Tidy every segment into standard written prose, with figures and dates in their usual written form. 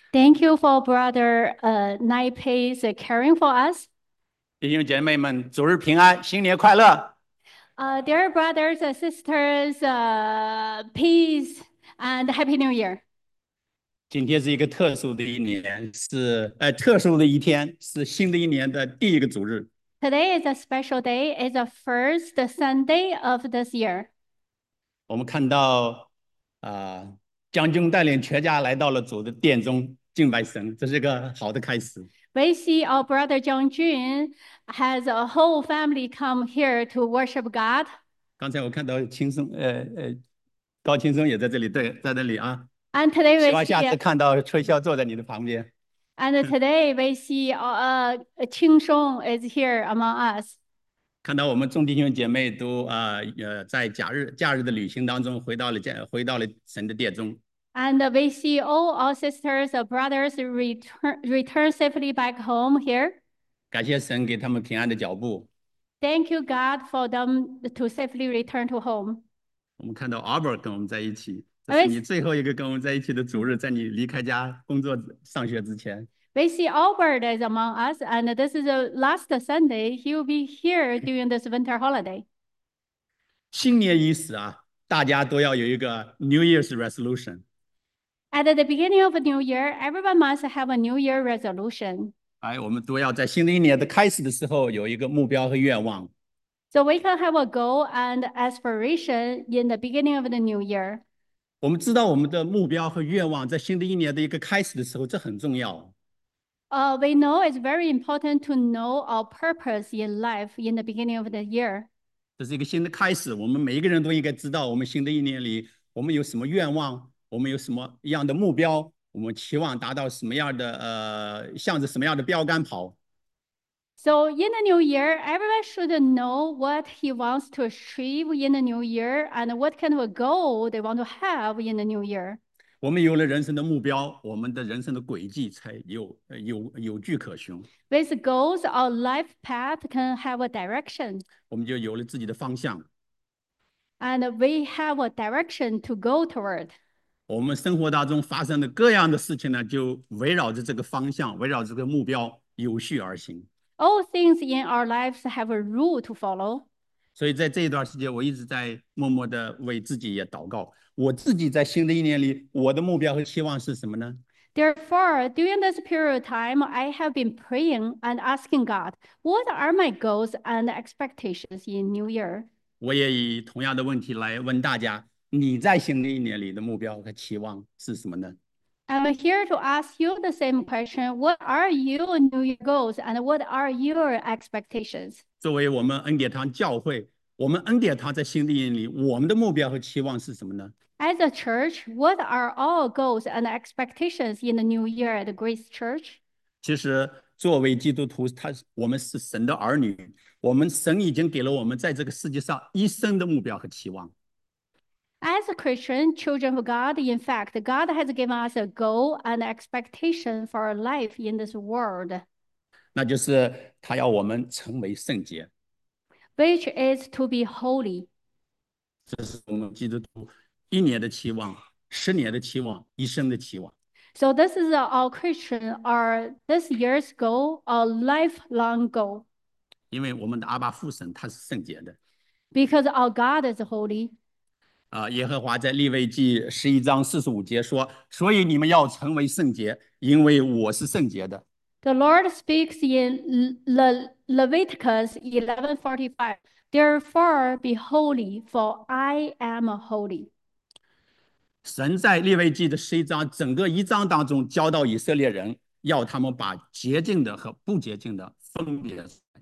Thank you for Brother Naipe's caring for us. 弟兄姐妹们，主日平安，新年快乐！ Dear brothers and sisters, peace and Happy New Year. 今天是一个特殊的一年，是特殊的一天，是新的一年的第一个主日。 Today is a special day. It's the first Sunday of this year. 我们看到将军带领全家来到了主的殿中敬拜神，这是一个好的开始。 We see our brother Jiang Jun has a whole family come here to worship God. 刚才我看到高青松也在这里，对，在这里啊。 And today 希 we 望下 see 次看到吹箫坐在你的旁边。 Qing Shong is here among us. 看到我们众弟兄姐妹都在假日的旅行当中回到了神的殿中。 And we see all our sisters or brothers return safely back home here. 感谢神给他们平安的脚步。 Thank you, God, for them to safely return to home. 我们看到 Albert 跟我们在一起，这是你最后一个跟我们在一起的主日，在你离开家工作上学之前。 We see Albert is among us, and this is the last Sunday. He will be here during this winter holiday. 新年伊始啊，大家都要有一个 New Year's resolution。 At the beginning of a new year, everyone must have a New Year resolution. 哎，我们都要在新的一年的开始的时候有一个目标和愿望。 So we can have a goal and aspiration in the beginning of the new year. 我们知道我们的目标和愿望在新的一年的一个开始的时候，这很重要。 We know it's very important to know our purpose in life in the beginning of the year. 这是一个新的开始，我们每一个人都应该知道，我们新的一年里，我们有什么愿望，我们有什么样的目标，我们期望达到什么样的向着什么样的标杆跑。 So in the new year, everyone should know what he wants to achieve in the new year and what kind of a goal they want to have in the new year. 我们有了人生的目标，我们的人生的轨迹才有据可循。 With goals, our life path can have a direction. 我们就有了自己的方向。 And we have a direction to go toward. 我们生活当中发生的各样的事情呢，就围绕着这个方向，围绕着这个目标有序而行。 All things in our lives have a rule to follow. 所以在这一段时间，我一直在默默的为自己也祷告。我自己在新的一年里，我的目标和期望是什么呢？ Therefore, during this period of time, I have been praying and asking God, what are my goals and expectations in New Year? 我也以同样的问题来问大家：你在新的一年里的目标和期望是什么呢？ I'm here to ask you the same question. What are your New Year goals and what are your expectations? 作为我们恩典堂教会，我们恩典堂在新的一年里，我们的目标和期望是什么呢？ As a church, what are our goals and expectations in the new year at Grace Church? 其实，作为基督徒，我们是神的儿女，神已经给了我们在这个世界上一生的目标和期望。 As a Christian, children of God, in fact, God has given us a goal and expectation for our life in this world, 那就是他要我们成为圣洁， which is to be holy. 这是我们基督徒一年的期望、10年的期望、一生的期望。 So this is our Christian, our this year's goal, our lifelong goal, 因为我们的阿爸父神他是圣洁的。 because our God is holy. 耶和华在利未记11章45节说：“所以你们要成为圣洁，因为我是圣洁的。” The Lord speaks in Leviticus 11:45. Therefore, be holy, for I am holy. 神在利未记的11章整个一章当中教导以色列人，要他们把洁净的和不洁净的分别出来。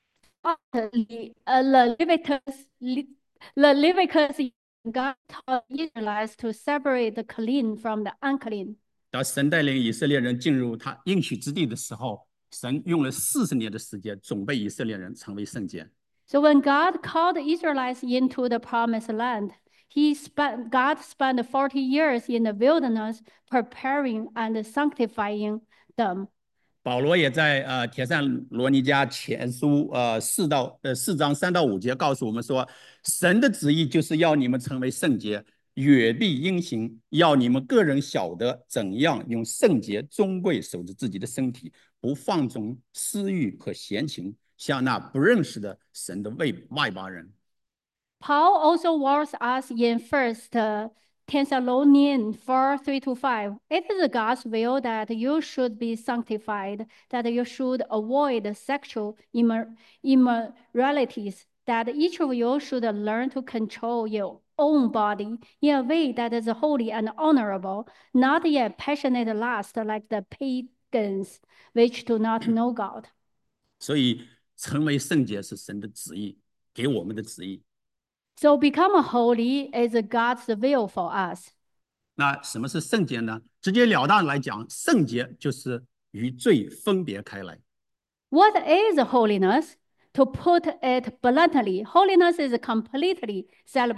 Leviticus, God taught Israelites to separate the clean from the unclean. 当神带领以色列人进入他应许之地的时候，神用了40年的时间准备以色列人成为圣洁。 So when God called the Israelites into the promised land, God spent 40 years in the wilderness preparing and sanctifying them. 保罗也在帖撒罗尼迦前书4章3到5节告诉我们说，神的旨意就是要你们成为圣洁， 约必应行，要你们个人晓得怎样用圣洁尊贵守着自己的身体，不放纵私欲和闲情，像那不认识的神的外邦人。 Paul also warns us in 1 Thessalonians 4:3-5. It is God's will that you should be sanctified, that you should avoid sexual immoralities, that each of you should learn to control your own body in a way that is holy and honorable, not in passionate lust like the pagans, which do not know God. 所以，成为圣洁是神的旨意，给我们的旨意。 So become holy is God's will for us. 那什么是圣洁呢？直截了当来讲，圣洁就是与罪分别开来。 What is holiness? To put it bluntly, holiness is completely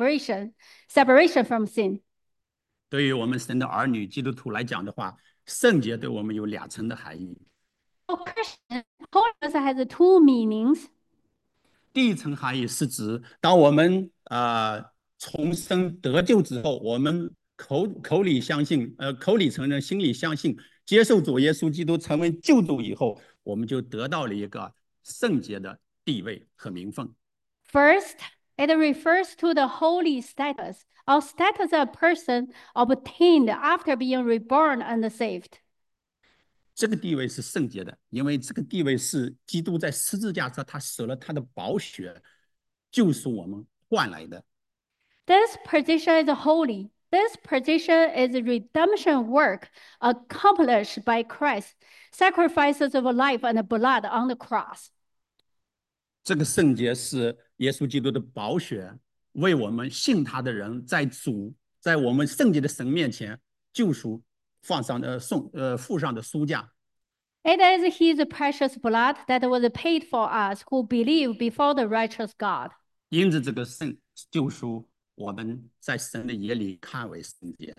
separation from sin. 对于我们神的儿女基督徒来讲的话，圣洁对我们有两层的含义。 For Christians, holiness has two meanings. 第一层含义是指，当我们重生得救之后，我们口里相信，口里承认，心里相信，接受主耶稣基督成为救主以后，我们就得到了一个圣洁的地位和名分。 First, it refers to the holy status, or status a person obtained after being reborn and saved. 这个地位是圣洁的，因为这个地位是基督在十字架上他舍了他的宝血，救赎我们换来的。 This position is holy. This position is redemption work accomplished by Christ, sacrifices of life and blood on the cross. 这个圣洁是耶稣基督的宝血为我们信他的人在我们圣洁的神面前救赎付上的赎价。 It is his precious blood that was paid for us who believe before the righteous God. 因此，这个救赎，我们在神的眼里看为圣洁。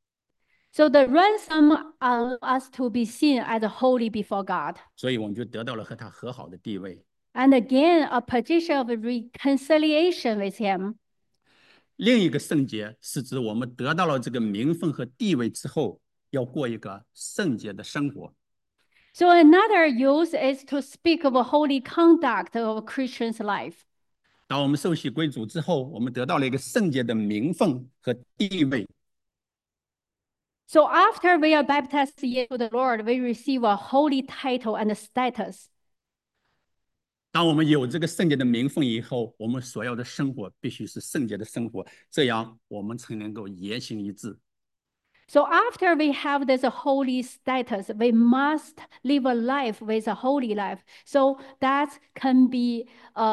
So the ransom allows us to be seen as holy before God. 所以我们就得到了和他和好的地位。 And again, a position of reconciliation with him. 另一个圣洁是指我们得到了这个名分和地位之后，要过一个圣洁的生活。 So another use is to speak of a holy conduct of a Christian's life. 当我们受洗归主之后，我们得到了一个圣洁的名分和地位。 So after we are baptized into the Lord, we receive a holy title and status. 当我们有这个圣洁的名分以后，我们所要的生活必须是圣洁的生活，这样我们才能够言行一致。 So after we have this holy status, we must live a life with a holy life. So that can be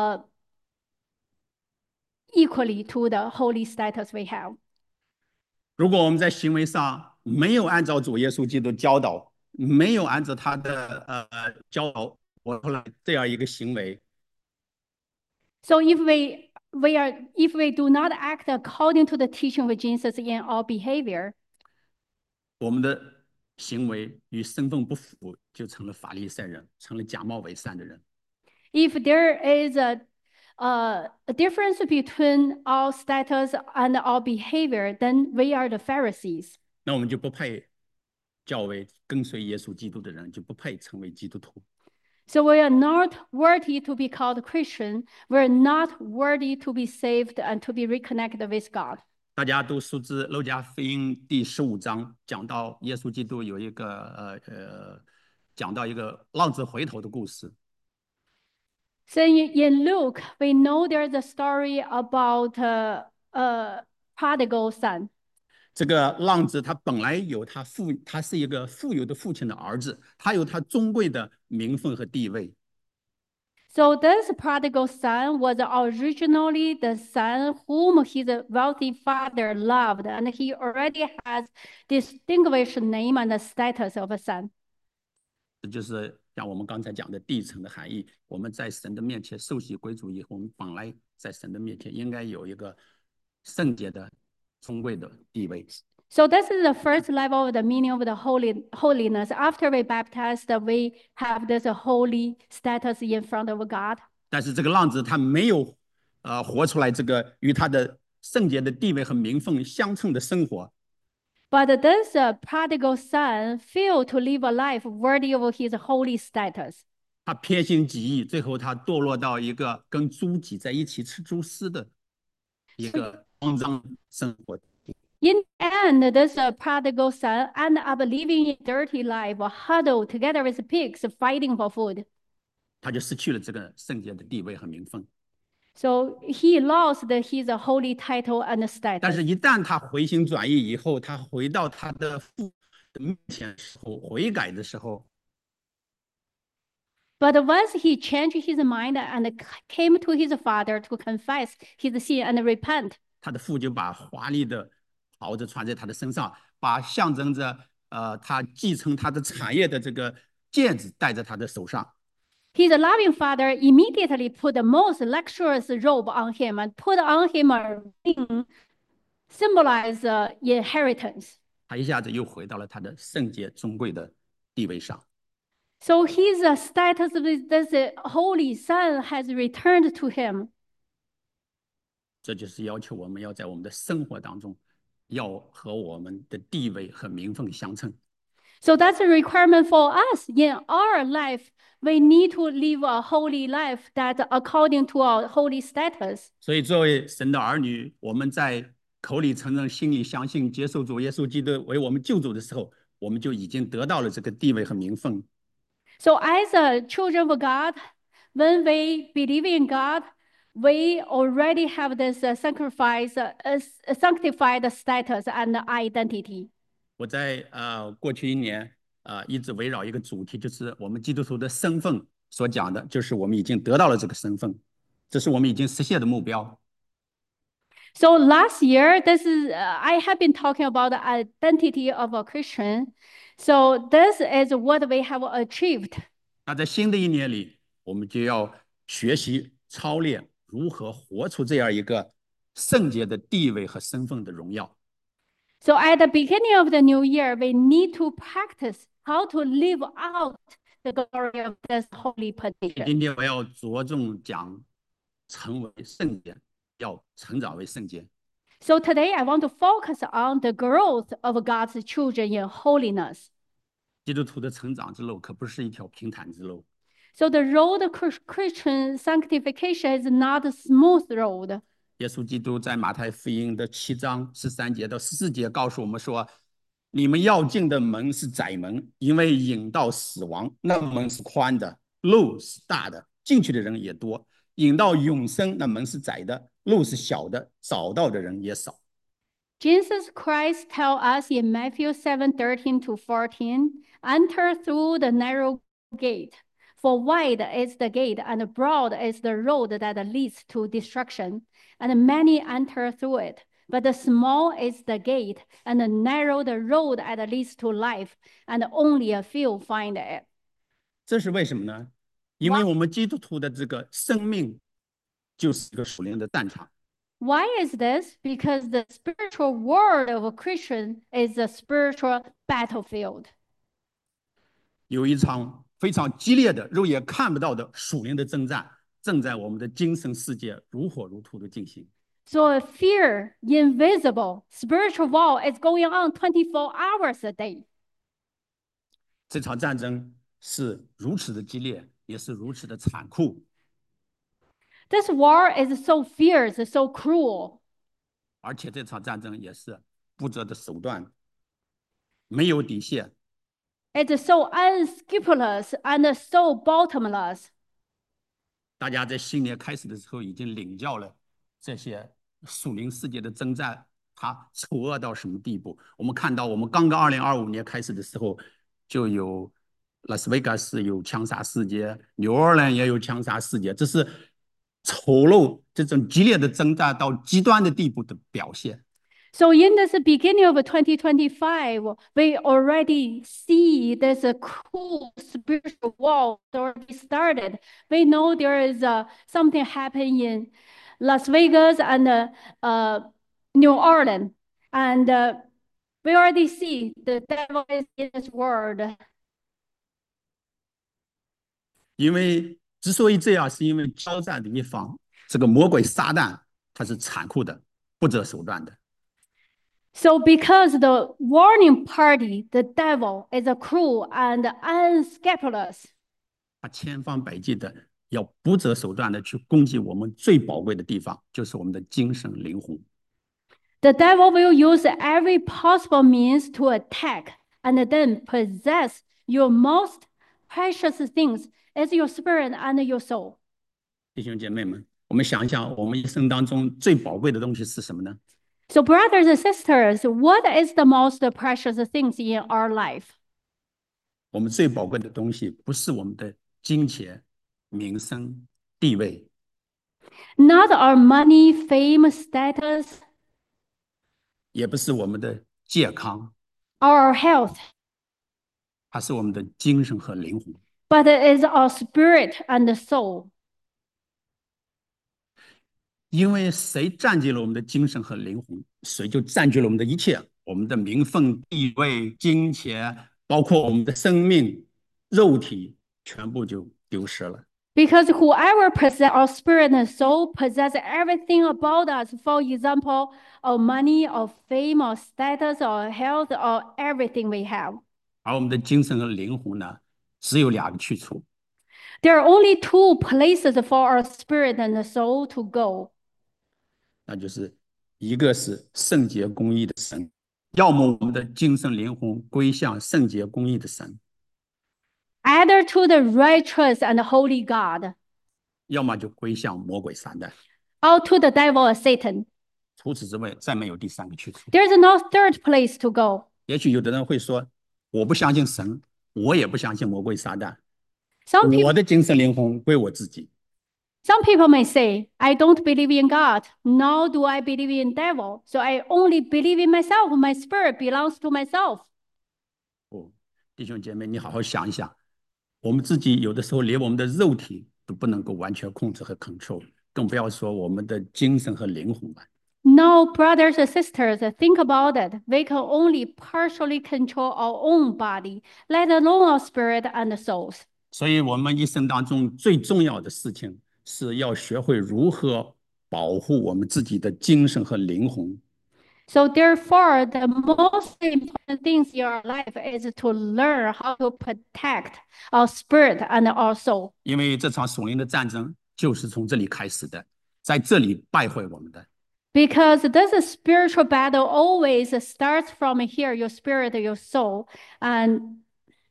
equally to the holy status we have. 如果我们在行为上没有按照主耶稣基督教导，没有按照他的教导活出来这样一个行为， So if we do not act according to the teaching of Jesus in our behavior, 我们的行为与身份不符，就成了法利赛人，成了假冒伪善的人。 if there is a difference between our status and our behavior, then we are the Pharisees. 那我们就不配叫为跟随耶稣基督的人，就不配成为基督徒。 So we are not worthy to be called Christian. We're not worthy to be saved and to be reconnected with God. 大家都熟知《路加福音》第15章，讲到耶稣基督有一个讲到一个浪子回头的故事。 So in Luke, we know there's a story about prodigal son. 这个浪子他本来他是一个富有的父亲的儿子，他有他尊贵的名分和地位。 So this prodigal son was originally the son whom his wealthy father loved, and he already has distinguished name and status of a son. 这就是像我们刚才讲的第一层的含义。我们在神的面前受洗归主以后，我们本来在神的面前应该有一个圣洁的、尊贵的地位。 So this is the first level of the meaning of the holiness. After we baptized, we have this holy status in front of God. 但是这个浪子他没有活出来这个与他的圣洁的地位和名分相称的生活。 But this prodigal son failed to live a life worthy of his holy status. 他偏心己意，最后他堕落到一个跟猪挤在一起吃猪丝的一 So 个肮脏生活。 in the end, this prodigal son ended up living a dirty life, huddled together with pigs, fighting for food. 他就失去了这个圣洁的地位和名分。 So he lost his holy title and 但是， status. 一旦他回心转意以后，他回到他的父的面前的时候，悔改的时候， But once he changed his mind and came to his father to confess his sin and repent, 他的父就把华丽的袍子穿在他的身上，把象征着他继承他的产业的这个戒指戴在他的手上。 his loving father immediately put the most luxurious robe on him and put on him a ring, symbolize inheritance. 他一下子又回到了他的圣洁尊贵的地位上。 So his status with this holy son has returned to him. 这就是要求我们要在我们的生活当中，要和我们的地位和名分相称。 So that's a requirement for us in our life. We need to live a holy life that according to our holy status. 所以，作为神的儿女，我们在口里承认、心里相信、接受主耶稣基督为我们救主的时候，我们就已经得到了这个地位和名分。 So as children of God, when we believe in God, we already have this sanctified status and identity. 我在过去一年一直围绕一个主题，就是我们基督徒的身份所讲的，就是我们已经得到了这个身份，这是我们已经实现的目标。 So last year, this is I have been talking about the identity of a Christian. So this is what we have achieved. 那在新的一年里，我们就要学习操练如何活出这样一个圣洁的地位和身份的荣耀。 So at the beginning of the new year, we need to practice how to live out the glory of this holy 今 position. 天我要着重讲成为圣洁，要成长为圣洁。 So today I want to focus on the growth of God's children in holiness. 基督徒的成长之路可不是一条平坦之路。 So the road to Christian sanctification is not a smooth road. 耶稣基督在马太福音的7章13节到14节告诉我们说：“你们要进的门是窄门，因为引到死亡，那门是宽的，路是大的，进去的人也多；引到永生，那门是窄的，路是小的，找到的人也少。” Jesus Christ tells us in Matthew 7:13 to 14, enter through the narrow gate. For wide is the gate and broad is the road that leads to destruction, and many enter through it. But the small is the gate and narrow the road that leads to life, and only a few find it. 这是为什么呢？因为我们基督徒的这个生命就是一个属灵的战场。 Why is this? Because the spiritual world of a Christian is a spiritual battlefield. 有一场非常激烈的、肉眼看不到的属灵的征战，正在我们的精神世界如火如荼的进行。 So a fear, invisible, spiritual war is going on 24 hours a day. 这场战争是如此的激烈，也是如此的残酷， This war is so fierce, so cruel. 而且这场战争也是不择的手段，没有底线。 It's so unscrupulous and so bottomless. 大家在新年开始的时候已经领教了这些属灵世界的征战，它丑恶到什么地步？我们看到，我们刚刚2025年开始的时候，就有拉斯维加斯有枪杀事件，纽奥良也有枪杀事件，这是丑陋这种激烈的征战到极端的地步的表现。 So in this beginning of 2025, we already see this cool spiritual war already started. We know there is something happening in Las Vegas and New Orleans. And we already see the devil is in this world. 因为之所以这样，是因为交战的一方，这个魔鬼撒旦他是残酷的， 不择手段的。 So, because the warning party, the devil, is cruel and unscrupulous, 他千方百计的要不择手段的去攻击我们最宝贵的地方，就是我们的精神灵魂。 the devil will use every possible means to attack and then possess your most precious things as your spirit and your soul. 弟兄姐妹们，我们想一想，我们一生当中最宝贵的东西是什么呢？ So, brothers and sisters, what is the most precious things in our life? 我们最宝贵的东西不是我们的金钱、名声、地位， Not our money, fame, status, 也不是我们的健康， or our health, 它是我们的精神和灵魂。 but it is our spirit and soul. 因为谁占据了我们的精神和灵魂，谁就占据了我们的一切，我们的名分、地位、金钱，包括我们的生命、肉体，全部就丢失了。 Because whoever possess our spirit and soul possess everything about us. For example, our money, or fame, or status, or health, or everything we have. 而我们的精神和灵魂呢，只有两个去处， There are only two places for our spirit and soul to go. 那就是一个是圣洁公义的神，要么我们的精神灵魂归向圣洁公义的神， Either to the righteous and holy God, 要么就归向魔鬼撒旦。 or to the devil or Satan. 除此之外，再没有第三个去处。 There's no third place to go. 也许有的人会说，我不相信神，我也不相信魔鬼撒旦， Some people 我的精神灵魂归我自己。 Some people may say, I don't believe in God, nor do I believe in devil. So I only believe in myself. My spirit belongs to myself. 哦，弟兄姐妹，你好好想一想，我们自己有的时候连我们的肉体都不能够完全控制和 control， 更不要说我们的精神和灵魂了。 No, brothers and sisters, think about it. We can only partially control our own body, let alone our spirit and souls. 所以，我们一生当中最重要的事情是要学会如何保护我们自己的精神和灵魂。 So therefore, the most important things in our life is to learn how to protect our spirit and our soul. 因为这场属灵的战争就是从这里开始的，在这里败坏我们的。 Because this spiritual battle always starts from here, your spirit, your soul. And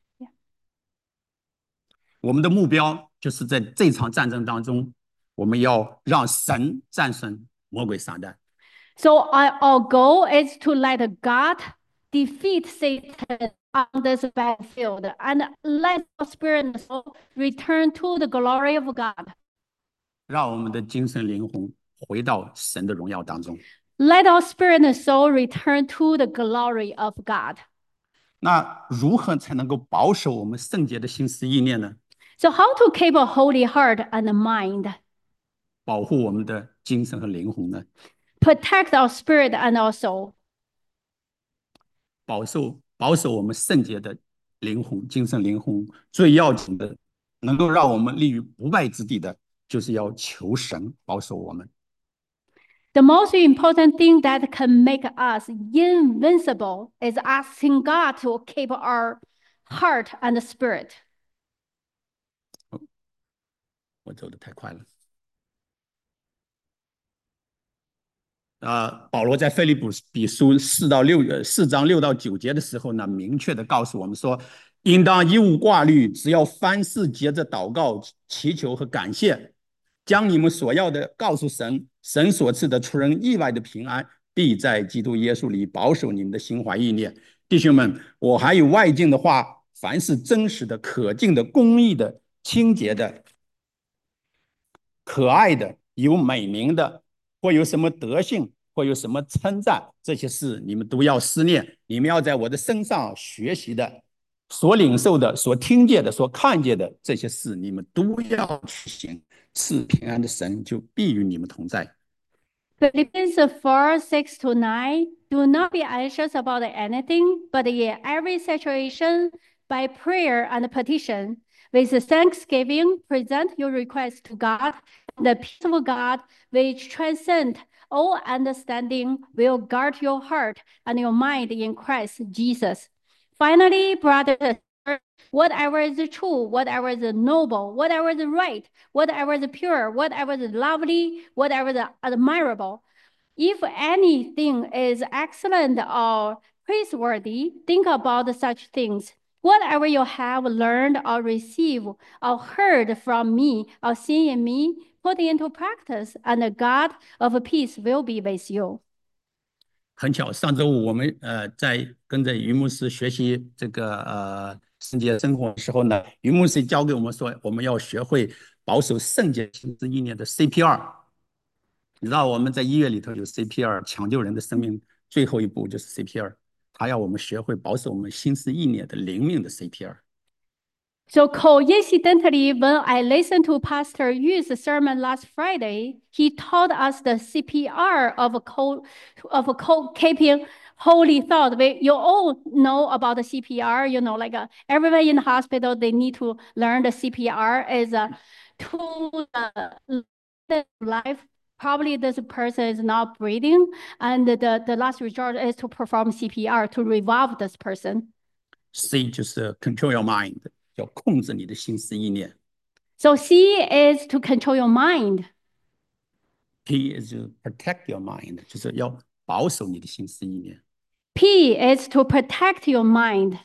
我们的目标就是在这场战争当中，我们要让神战胜魔鬼撒旦。 so our goal is to let God defeat Satan on this battlefield and let our spirit and soul return to the glory of God. 让我们的精神灵魂回到神的荣耀当中。 Let our spirit and soul return to the glory of God. 那如何才能够保守我们圣洁的心思意念呢？ So how to keep a holy heart and mind? 保护我们的精神和灵魂呢？ Protect our spirit and our soul. 保守我们圣洁的灵魂、精神灵魂，最要紧的，能够让我们立于不败之地的，就是要求神保守我们。 The most important thing that can make us invincible is asking God to keep our heart and spirit. 我走得太快了。保罗在腓立比书4章6到9节的时候呢，明确的告诉我们说，应当一无挂虑，只要凡事借着祷告、祈求和感谢，将你们所要的告诉神，神所赐的出人意外的平安，必在基督耶稣里保守你们的心怀意念。弟兄们，我还有外境的话，凡是真实的、可敬的、公义的、清洁的、可爱的、有美名的，或有什么德性，或有什么称赞，这些事你们都要思念。你们要在我的身上学习的，所领受的，所听见的，所看见的，这些事你们都要去行。赐平安的神就必与你们同在。 Philippians 4:6-9. Do not be anxious about anything, but in every situation, by prayer and petition, with thanksgiving, present your requests to God. The peace of God, which transcends all understanding will guard your heart and your mind in Christ Jesus. Finally, brothers, whatever is true, whatever is noble, whatever is right, whatever is pure, whatever is lovely, whatever is admirable, if anything is excellent or praiseworthy, think about such things. Whatever you have learned or received or heard from me or seen in me, put into practice, and the God of peace will be with you. 很巧，上周五我们在跟着于牧师学习这个圣洁生活的时候呢，于牧师教给我们说，我们要学会保守圣洁心思意念的 CPR。你知道我们在医院里头有 CPR， 抢救人的生命最后一步就是 CPR， 他要我们学会保守我们心思意念的灵命的 CPR。 So coincidentally, when I listened to Pastor Yu's sermon last Friday, he taught us the CPR of keeping holy thought. You all know about the CPR. You know, like everyone in the hospital, they need to learn the CPR is to life. Probably this person is not breathing, and the last resort is to perform CPR to revive this person. C 就是 control your mind。要控制你的心思意念。 So C is to control your mind. P is to protect your mind， 就是要保守你的心思意念。 P is to protect your mind.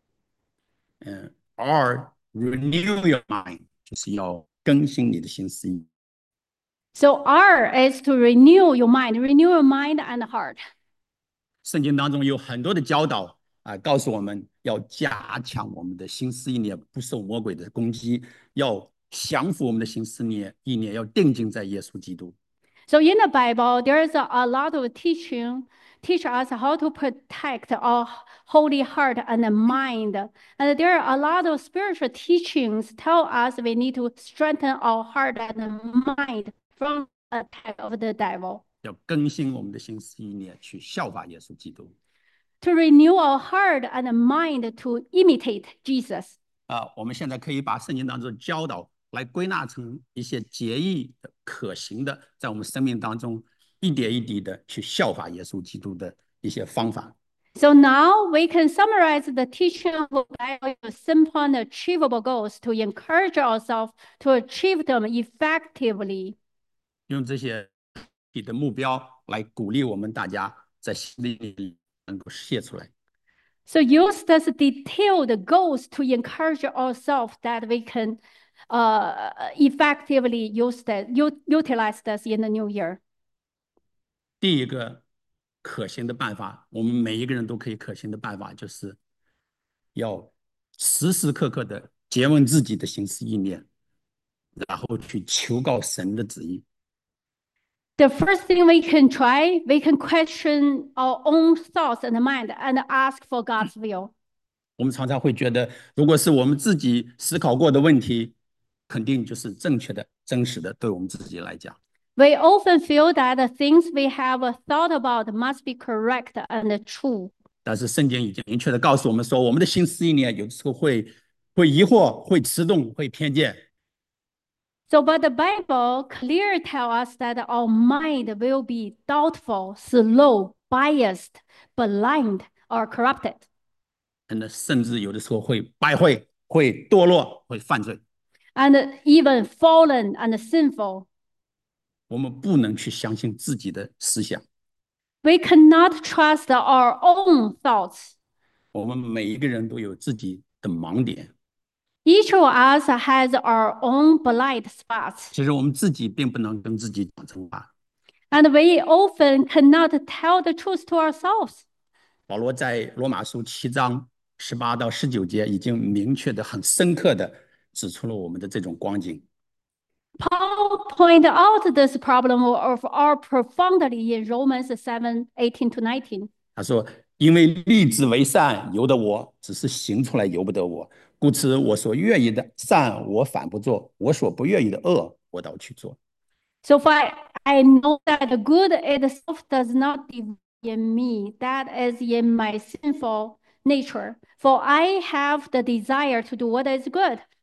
R renew your mind， 就是要更新你的心思意念。 So R is to renew your mind and heart. 圣经当中有很多的教导。告诉我们要加强我们的心思意念，不受魔鬼的攻击，要降服我们的心思意念，要定睛在耶稣基督。 So in the Bible, there is a lot of teach us how to protect our holy heart and mind. And there are a lot of spiritual teachings tell us we need to strengthen our heart and mind from the attack of the devil. 要更新我们的心思意念，去效法耶稣基督。 To renew our heart and mind to imitate Jesus. 我们现在可以把圣经当中的教导来归纳成一些节义的、可行的，在我们生命当中一点一滴的去效法耶稣基督的一些方法。 So now we can summarize the teaching of the Bible into simple and achievable goals to encourage ourselves to achieve them effectively. 用这些的目标来鼓励我们大家在心里能够写出来。 So use these detailed goals to encourage ourselves that we can effectively utilize this in the new year. 第一个可行的办法，我们每一个人都可以可行的办法，就是要时时刻刻的诘问自己的心思意念，然后去求告神的旨意。 The first thing we can try, we can question our own thoughts and mind and ask for God's will. 我们常常会觉得，如果是我们自己思考过的问题，肯定就是正确的、真实的，对我们自己来讲。 We often feel that the things we have thought about must be correct and true. 但是圣经已经明确的告诉我们说，我们的心思意念有的时候会疑惑、会迟钝、会偏见。 So, but the Bible clearly tells us that our mind will be doubtful, slow, biased, blind, or corrupted. 甚至有的时候会败坏、会堕落、会犯罪。 And even fallen and sinful. 我们不能去相信自己的思想。 We cannot trust our own thoughts. 我们每一个人都有自己的盲点。 Each of us has our own blind spots. 其实我们自己并不能跟自己讲真话。 And we often cannot tell the truth to ourselves. 保罗在罗马书7章18到19节已经明确的、很深刻的指出了我们的这种光景。 Paul pointed out this problem of our profundity in Romans 7:18 to 19. 他说：“因为立志为善，由得我，只是行出来由不得我。故此，我所愿意的善，我反不做；我所不愿意的恶，我倒去做。” So for I know that the good itself does not dwell in me, that is in my sinful nature. For I have the desire to do what is good,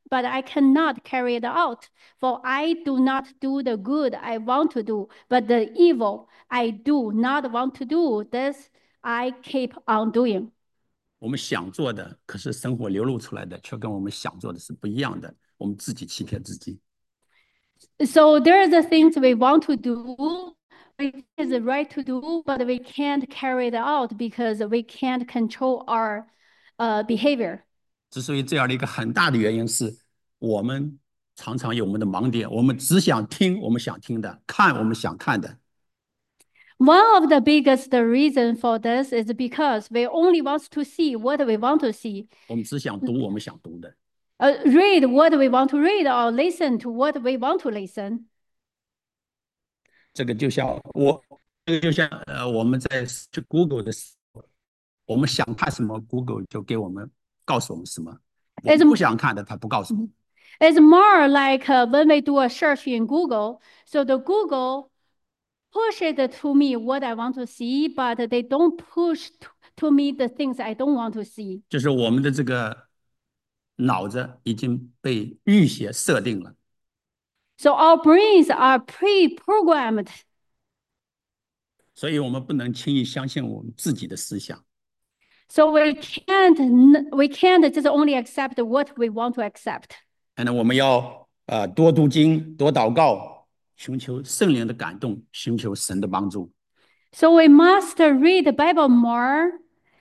but I cannot carry it out. For I do not do the good I want to do, but the evil I do not want to do, this I keep on doing. 我们想做的，可是生活流露出来的却跟我们想做的是不一样的。我们自己欺骗自己。 So there are the things we want to do, it is right to do, but we can't carry it out because we can't control our behavior. 之所以这样的一个很大的原因是我们常常有我们的盲点，我们只想听我们想听的，看我们想看的。 One of the biggest reason for this is because we only want to see what we want to see, 我们只想读我们想读的。 read what we want to read, or listen to what we want to listen. 这个就像我们在去 Google 的时候，我们想看什么，Google 就给我们告诉我们什么。我们不想看的，它不告诉我们。 It's more like when we do a search in Google. So the Google push it to me what I want to see, but they don't push to me the things I don't want to see. 就是我们的这个脑子已经被预先设定了， So our brains are pre-programmed. 所以我们不能轻易相信我们自己的思想。 So we can't just only accept what we want to accept. 我们要多读经，多祷告，寻求圣灵的感动，寻求神的帮助。 So we must read the Bible more,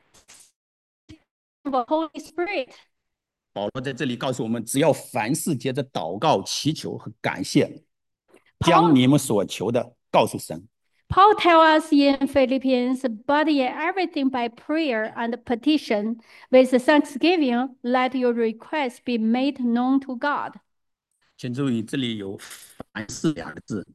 the Holy Spirit. 保罗在这里告诉我们，只要凡事借着祷告、祈求和感谢，将你们所求的告诉神。 Paul tells us in Philippians, but in everything by prayer and petition, with thanksgiving, let your requests be made known to God. 请注意，这里有凡事两个字。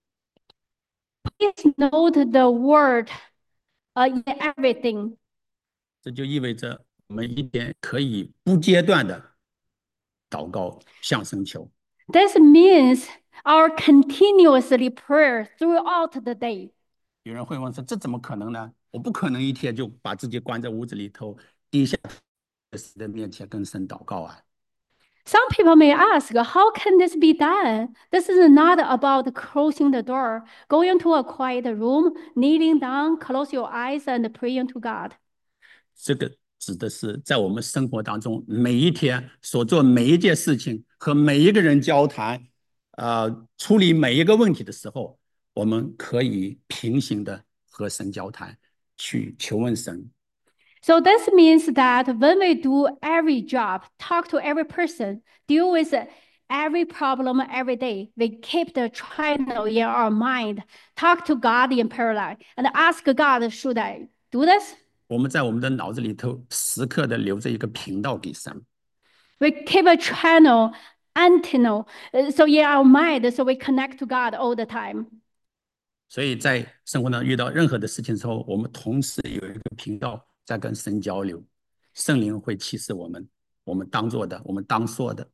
Please note the word in everything. 这就意味着我们一天可以不间断的祷告向神求。 This means our continuously prayer throughout the day. 有人会问说：“这怎么可能呢？我不可能一天就把自己关在屋子里头，低下神的面前跟神祷告啊。” Some people may ask, how can this be done? This is not about closing the door, going to a quiet room, kneeling down, close your eyes, and praying to God. 这个指的是在我们生活当中每一天所做每一件事情和每一个人交谈，处理每一个问题的时候，我们可以平行的和神交谈，去求问神。 So this means that when we do every job, talk to every person, deal with every problem every day, we keep the channel in our mind, talk to God in parallel, and ask God, should I do this? 我们在我们的脑子里头时刻的留着一个频道给神。 We keep a channel, antenna, so in our mind, so we connect to God all the time. 所以在生活中遇到任何的事情之后，我们同时有一个频道在跟神交流，圣灵会启示我们，我们当做的，我们当说的。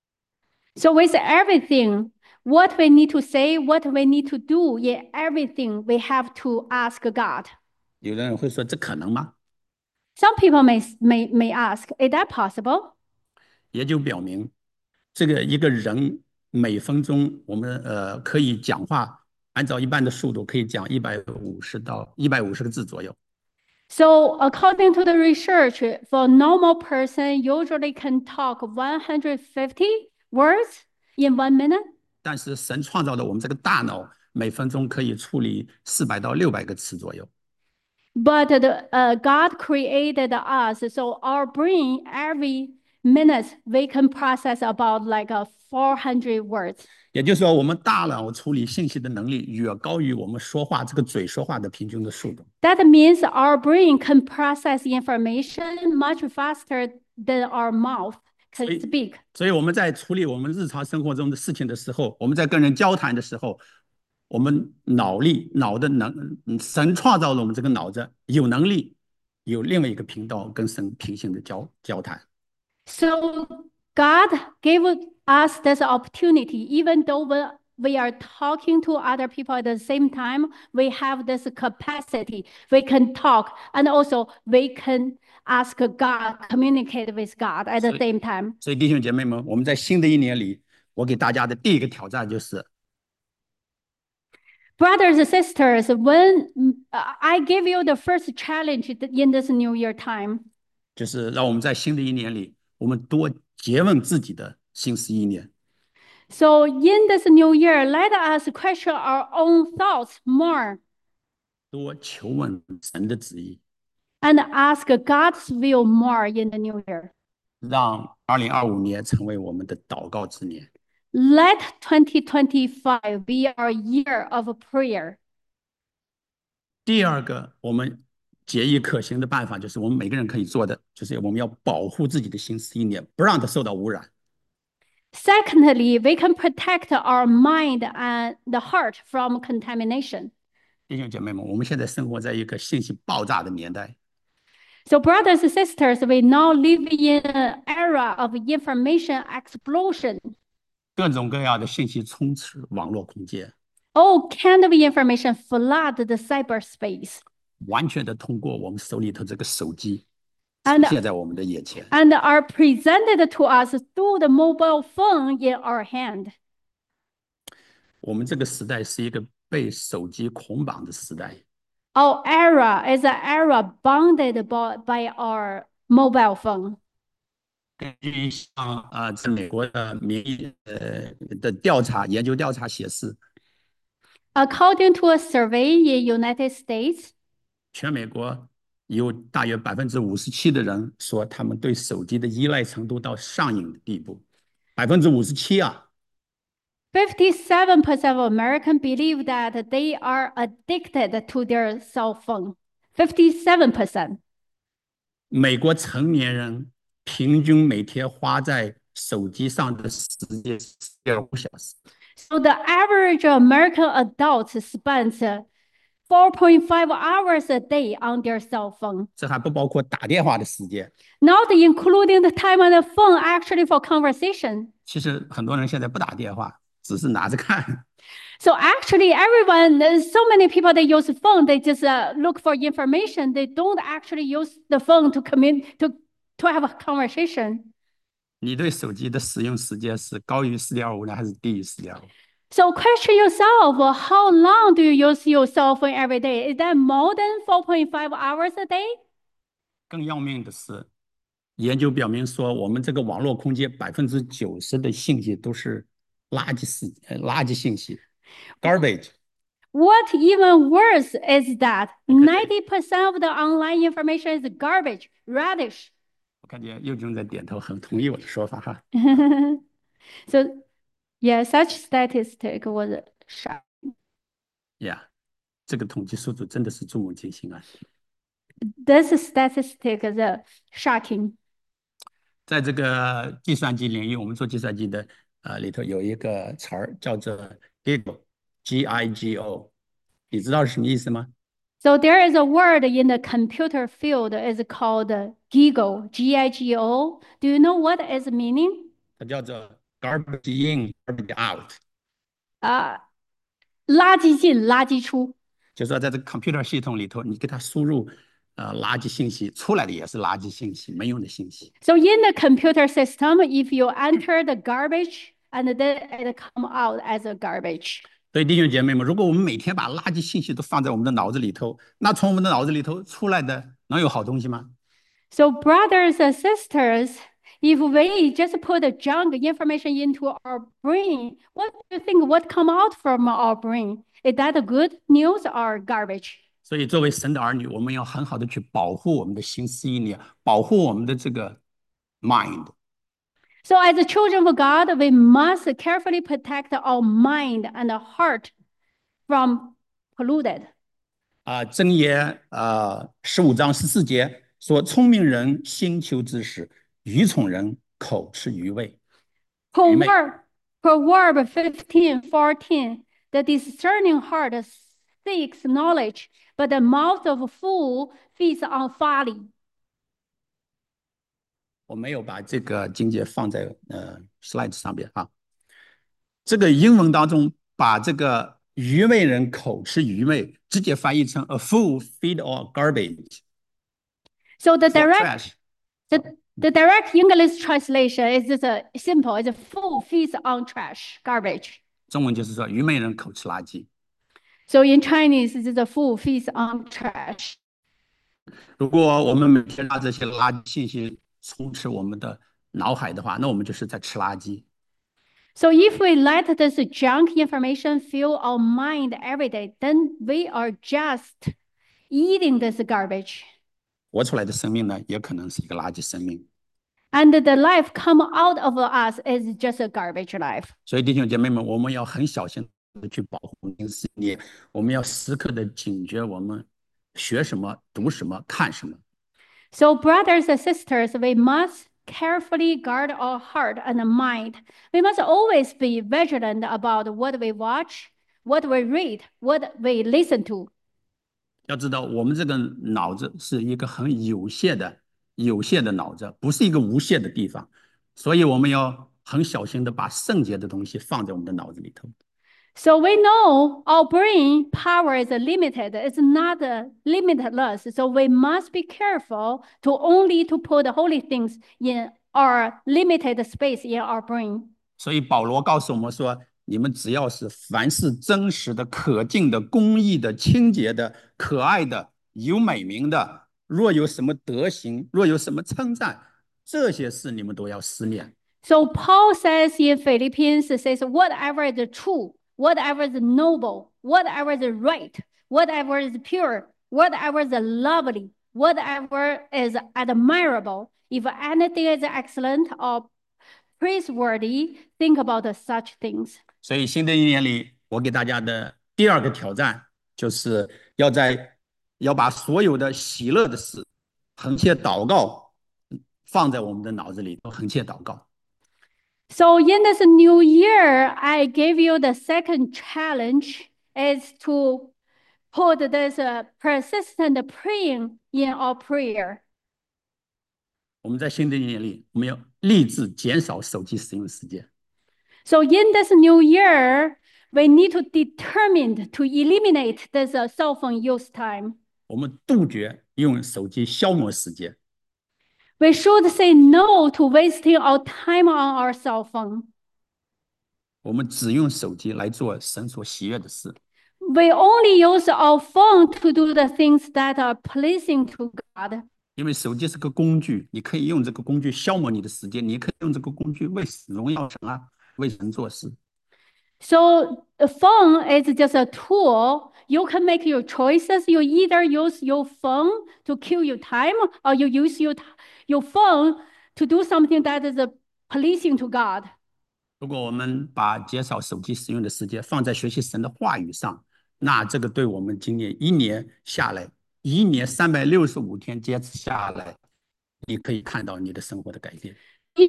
So with everything, what we need to say, what we need to do, in everything, we have to ask God. 有人会说：“这可能吗？” Some people may ask, is that possible? 也就表明，这个一个人每分钟我们可以讲话，按照一般的速度可以讲150个字左右。 So according to the research, for a normal person, usually can talk 150 words in 1 minute. 但是神创造的我们这个大脑，每分钟可以处理400到600个词左右。 But God created us, so our brain every minute we can process about like 400 words. 也就是说，我们大脑处理信息的能力远高于我们说话这个嘴说话的平均的速度。 That means our brain can process information much faster than our mouth can speak. 所以我们在处理我们日常生活中的事情的时候，我们在跟人交谈的时候，我们神创造了我们这个脑子，有能力有另外一个频道跟神平行的交谈。 So God gave us this opportunity, even though we are talking to other people at the same time, we have this capacity. We can talk, and also we can ask God, communicate with God at the same time. 所以弟兄姐妹们，我们在新的一年里，我给大家的第一个挑战就是， Brothers and sisters, when I give you the first challenge in this New Year time, 就是让我们在新的一年里，我们多诘问自己的心思意念， so in this New Year, let us question our own thoughts more 多求问神的旨意， and ask God's will more in the New Year. 让2025年成为我们的祷告之年。 Let 2025 be our year of prayer. 第二个，我们节义可行的办法，就是我们每个人可以做的，就是我们要保护自己的心思意念，不让它受到污染。 Secondly, we can protect our mind and the heart from contamination. 弟兄姐妹们，我们现在生活在一个信息爆炸的年代， So, brothers and sisters, we now live in an era of information explosion. 各种各样的信息充斥网络空间， All kind of information flood the cyberspace 完全的通过我们手里头这个手机 And- 呈现在我们的眼前。 and are presented to us through the mobile phone in our hand. 我们这个时代是一个被手机捆绑的时代。 Our era is an era bounded by our mobile phone. 根据像在美国的民意的调查研究调查显示， According to a survey in United States, 全美国有大约57%的人说他们对手机的依赖程度到上瘾的地步，57%啊！ 57% of Americans believe that they are addicted to their cell phone. 57%. 美国成年人平均每天花在手机上的时间是4.5小时。 So the average American adult spends 4.5 hours a day on their cell phone, 这还不包括打电话的时间。 not including the time on the phone actually for conversation. 其实很多人现在不打电话，只是拿着看。 So actually, everyone, so many people, they use phone. They just look for information. They don't actually use the phone to have a conversation. 你对手机的使用时间是高于4.5呢，还是低于4.5？ So question yourself, how long do you use your cell phone every day? Is that more than 4.5 hours a day? 更要命的是，研究表明说，我们这个网络空间90%的信息都是垃圾信息 ，garbage。 What even worse is that 90% of the online information is garbage, rubbish. 我看见佑军在点头，很同意我的说法哈。 So, yeah, such statistic was shocking. Yeah， 这个统计数字真的是触目惊心啊！ This statistic is shocking. 在这个计算机领域，我们做计算机的里头有一个词儿叫做 Gigo，Gigo， 你知道是什么意思吗？ So there is a word in the computer field is called GIGO, G-I-G-O. Do you know what is meaning? 它叫做 garbage in，garbage out。 垃圾进，垃圾出。 就是说，在这个 computer 系统里头，你给它输入垃圾信息，出来的也是垃圾信息，没用的信息。 So in the computer system, if you enter the garbage and then it come out as a garbage. 所以弟兄姐妹们，如果我们每天把垃圾信息都放在我们的脑子里头，那从我们的脑子里头出来的能有好东西吗？ So brothers and sisters, if we just put the junk information into our brain, what do you think what come out from our brain? Is that good news or garbage? 所以作为神的儿女，我们要很好的去保护我们的心思意念，保护我们的这个 mind。 So as the children of God, we must carefully protect our mind and heart from polluted. 箴言15章14节说：“聪明人心求知识，愚蠢人口吃愚味。” Proverb 15:14, the discerning heart seeks knowledge, but the mouth of a fool feeds on folly. 我没有把这个经节放在slide 上边啊。这个英文当中把这个愚昧人口吃愚昧直接翻译成 a fool feed on garbage So the for direct trash。 the direct English translation is just a simple. It's a fool feeds on trash, garbage. 中文就是说愚昧人口吃垃圾。 So in Chinese, it's a fool feeds on trash. 如果我们每天让这些垃圾信息充斥我们的脑海的话，那我们就是在吃垃圾。 So if we let this junk information fill our mind every day, then we are just eating this garbage. 活出来的生命呢，也可能是一个垃圾生命。 And the life come out of us is just a garbage life. 所以弟兄姐妹们，我们要很小心的去保护灵思念，我们要时刻的警觉，我们学什么、读什么、看什么。 So brothers and sisters, we must carefully guard our heart and mind. We must always be vigilant about what we watch, what we read, what we listen to. 要知道，我们这个脑子是一个很有限的脑子，不是一个无限的地方，所以我们要很小心的把圣洁的东西放在我们的脑子里头。 So we know our brain power is limited. It's not limitless. So we must be careful to only to put the holy things in our limited space in our brain. 所以保罗告诉我们说，你们只要是凡是真实的、可敬的、公义的、清洁的、可爱的、有美名的，若有什么德行，若有什么称赞，这些事你们都要思念。 So Paul says in Philippians, says, whatever is true, whatever is noble, whatever is right, whatever is pure, whatever is lovely, whatever is admirable, if anything is excellent or praiseworthy, think about such things. 所以新的一年里，我给大家的第二个挑战就是要把所有的喜乐的事、横切祷告放在我们的脑子里，横切祷告。 So in this new year, I gave you the second challenge is to put this persistent praying in our prayer. 我们在新的一年里，我们要立志减少手机使用时间。 So in this new year, we need to determine to eliminate this cell phone use time. 我们杜绝用手机消磨时间。 We should say no to wasting our time on our cell phone. 我们只用手机来做神所喜悦的事。 We only use our phone to do the things that are pleasing to God. 因为手机是个工具，你可以用这个工具消磨你的时间，你可以用这个工具为荣耀神啊，为神做事。 So a phone is just a tool. You can make your choices. You either use your phone to kill your time, or you use your phone to do something that is pleasing to God. 如果我们把减少手机使用的时间放在学习神的话语上，那这个对我们今年一年下来，一年365天坚持下来，你可以看到你的生活的改变。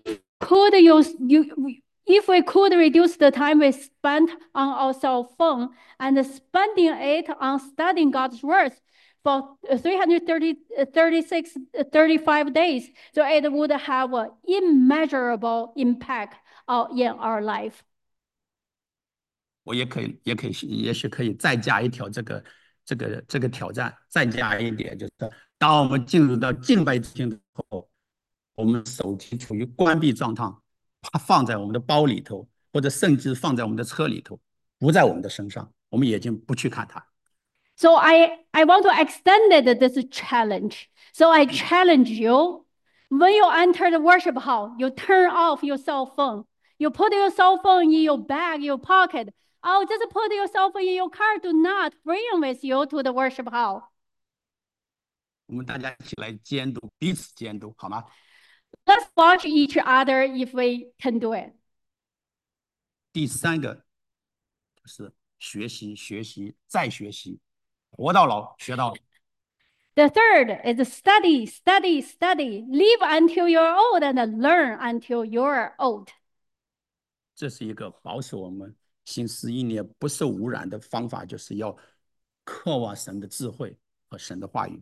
If we could reduce the time we spent on our cell phone and spending it on studying God's words for 35 days, so it would have an immeasurable impact in our life. 我也许可以再加一条这个挑战，再加一点，就是当我们进入到敬拜之间的时候，我们手机处于关闭状态，它放在我们的包里头，或者甚至放在我们的车里头，不在我们的身上，我们眼睛不去看它。 So I want to extend this challenge. So I challenge you, when you enter the worship hall, you turn off your cell phone. You put your cell phone in your bag, your pocket. Oh, just put your cell phone in your car. Do not bring with you to the worship hall. 我们大家一起来监督，彼此监督，好吗？ Let's watch each other if we can do it. 第三个就是学习，再学习，活到老，学到老。 The third is study, study, study. Live until you're old and learn until you're old. 这是一个保守我们新思意念不受污染的方法，就是要渴望神的智慧和神的话语。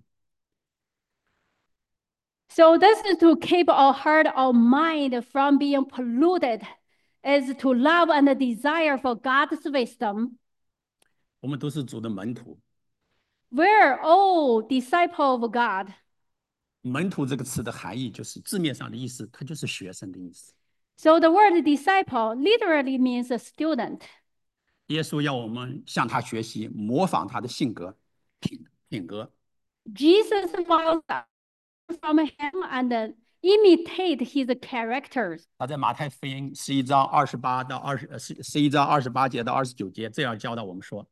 So this is to keep our heart, our mind from being polluted is to love and desire for God's wisdom. 我们都是主的门徒。 We're all disciple of God. 门徒这个词的含义就是字面上的意思，它就是学生的意思。 So the word disciple literally means a student. 耶稣要我们向他学习，模仿他的性格、品格。 Jesus wants us from him and imitate his characters. 他在马太福音11章28到11章28节到29节这样教导我们说。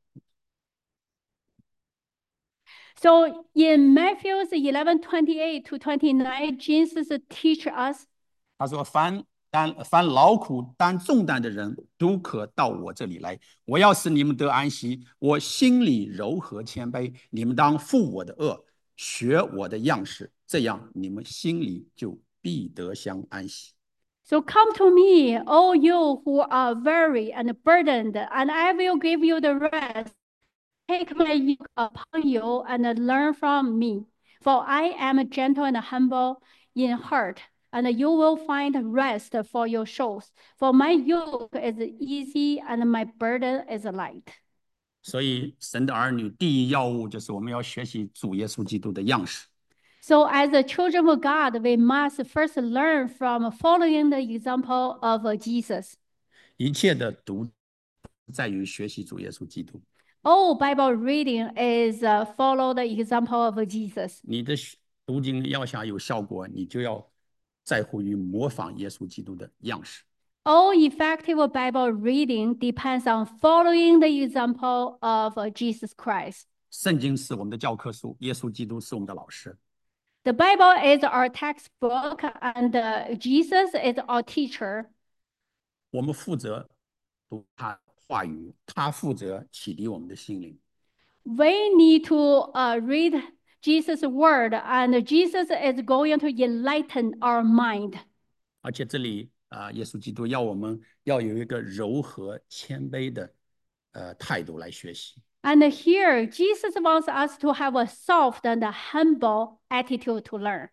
So in Matthew 11:28 to 29, Jesus teach us. 他说：凡劳苦担重担的人，都可到我这里来，我要使你们得安息。我心里柔和谦卑，你们当负我的恶，学我的样式，这样你们心里就必得享安息。 So come to me, all you who are weary and burdened, and I will give you the rest. Take my yoke upon you and learn from me, for I am gentle and humble in heart, and you will find rest for your souls. For my yoke is easy and my burden is light. 所以，神的儿女第一要务就是我们要学习主耶稣基督的样式。 So as the children of God, we must first learn from following the example of Jesus. 一切的读在于学习主耶稣基督。 All Bible reading is follow the example of Jesus. 你的读经要想有效果，你就要在乎于模仿耶稣基督的样式。 All effective Bible reading depends on following the example of Jesus Christ. 圣经是我们的教科书，耶稣基督是我们的老师。 The Bible is our textbook, and Jesus is our teacher. 我们负责读他的话语，他负责启迪我们的心灵。 We need to read Jesus' word, and Jesus is going to enlighten our mind. 而且这里耶稣基督要我们要有一个柔和谦卑的态度来学习。 And here, Jesus wants us to have a soft and humble attitude to learn.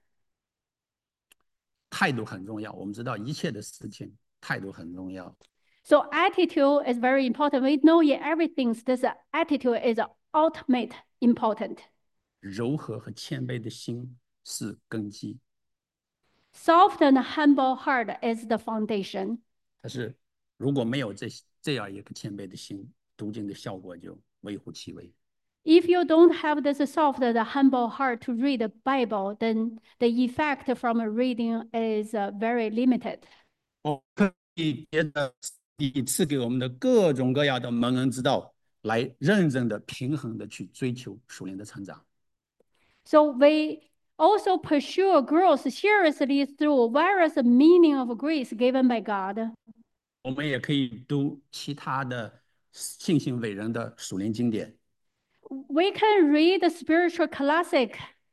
态度很重要，我们知道一切的事情态度很重要。 So attitude is very important. We know in everything, this attitude is ultimate important. 柔和和谦卑的心是根基。 Soft and humble heart is the foundation. 但是如果没有这样一个谦卑的心，读经的效果就微乎其微。 If you don't have this soft and humble heart to read the Bible, then the effect from reading is very limited. 我可以借着你赐给我们的各种各样的蒙恩之道，来认真的、平衡的去追求属灵的成长。 So we also pursue growth seriously through various meaning of grace given by God. 我们也可以读其他的信心伟人的属灵经典。 We can read the spiritual classic.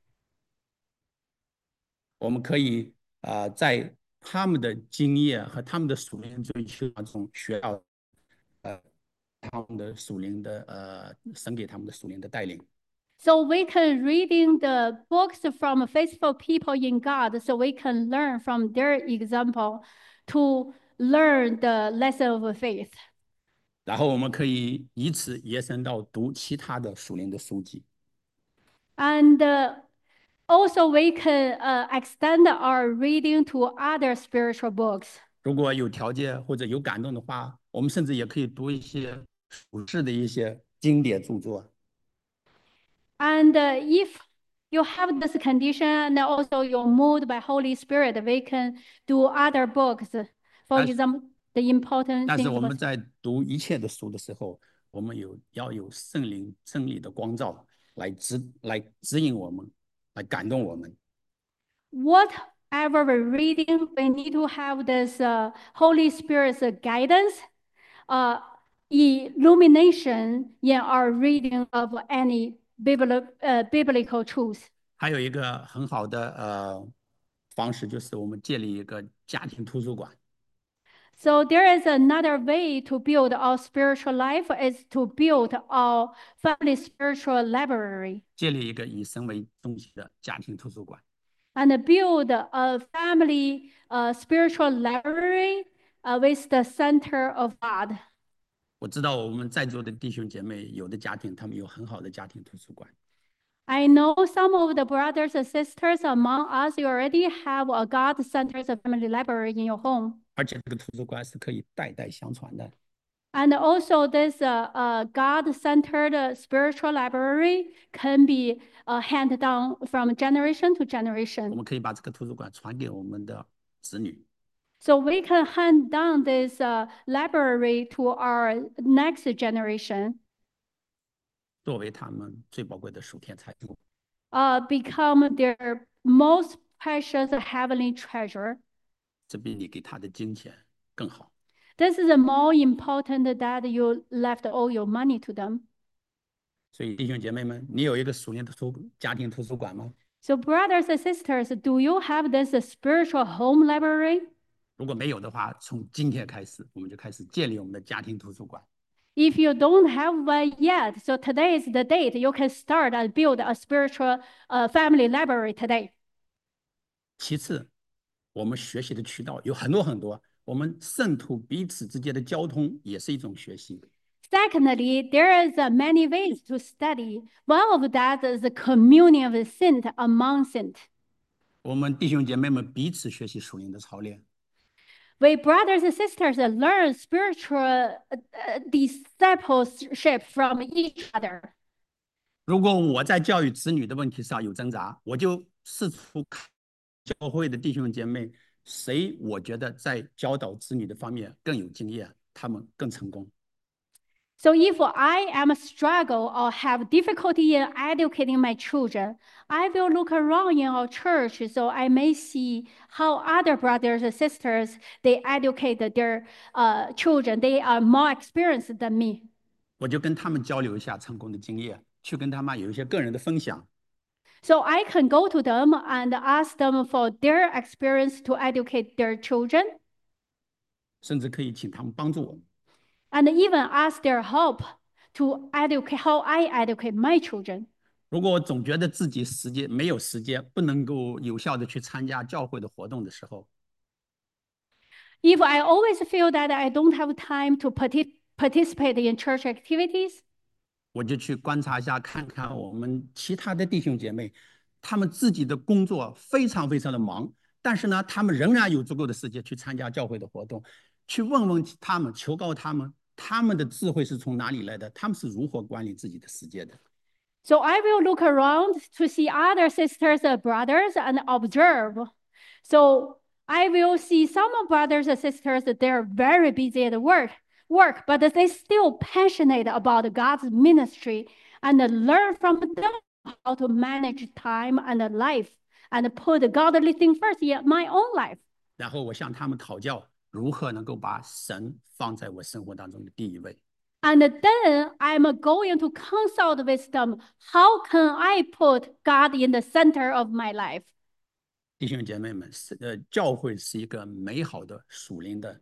我们可以在他们的经验和他们的属灵追求当中学到他们的属灵的神给他们的属灵的带领。 So we can reading the books from faithful people in God, so we can learn from their example to learn the lesson of faith. 然后我们可以以此延伸到读其他的属灵的书籍。 And also we can extend our reading to other spiritual books. 如果有条件或者有感动的话，我们甚至也可以读一些属世的一些经典著作。 And if you have this condition and also you're moved by Holy Spirit, we can do other books. For example, the important 但是 things 我们 was 在读一切的书的时候，我们要有圣灵真理的光照来指引我们，来感动我们。 whatever we're reading, we need to have this Holy Spirit's guidance, illumination in our reading of any biblical truth. 还有一个很好的方式，就是我们建立一个家庭图书馆。 So there is another way to build our spiritual life is to build our family spiritual library 建立一个以神为中心的家庭图书馆。 and build a family spiritual library with the center of God. 我知道我们在座的弟兄姐妹，有的家庭他们有很好的家庭图书馆， I know some of the brothers and sisters among us, you already have a God-centered family library in your home. 而且这个图书馆是可以代代相传的。 And also this God-centered spiritual library can be handed down from generation to 我 generation. 们可以把这个图书馆传给我们的子女， So we can hand down this library to our next generation, 作为他们最宝贵的属天财富。 become their most precious heavenly treasure. 这比你给他的金钱更好。 This is more important that you left all your money to them. 所以弟兄姐妹们，你有一个属灵的家庭图书馆吗？ So brothers and sisters, do you have this spiritual home library? 如果没有的话，从今天开始，我们就开始建立我们的家庭图书馆。 If you don't have one yet, so today is the date you can start and build a spiritual family library today. 其次，我们学习的渠道有很多很多，我们圣徒彼此之间的交通也是一种学习。 Secondly, there is many ways to study. One of that is the communion of the saint among saints. 我们弟兄姐妹们彼此学习属灵的操练。 We brothers and sisters learn spiritual discipleship from each other. 如果我在教育子女的问题上有挣扎，我就试图看教会的弟兄姐妹，谁我觉得在教导子女的方面更有经验，他们更成功。 So if I am a struggle or have difficulty in educating my children, I will look around in our church so I may see how other brothers and sisters they educate their children. They are more experienced than me. 我就跟他们交流一下成功的经验，去跟他们有一些个人的分享。 So I can go to them and ask them for their experience to educate their children, 甚至可以请他们帮助我。 and even ask their help to educate how I educate my children. 如果我总觉得自己没有时间，不能够有效的去参加教会的活动的时候， If I always feel that I don't have time to participate in church activities, 我就去观察一下，看看我们其他的弟兄姐妹，他们自己的工作非常非常的忙，但是呢，他们仍然有足够的时间去参加教会的活动，去问问他们，求告他们，他们的智慧是从哪里来的？他们是如何管理自己的世界的？ so I will look around to see other sisters and brothers and observe. So I will see some brothers and sisters that they're very busy at work, but they still passionate about God's ministry and learn from them how to manage time and life and put godly thing first in my own life. 然后我向他们讨教如何能够把神放在我生活当中的第一位。 And then I'm going to consult with them. How can I put God in the center of my life? 弟兄姐妹们，教会是一个美好的属灵的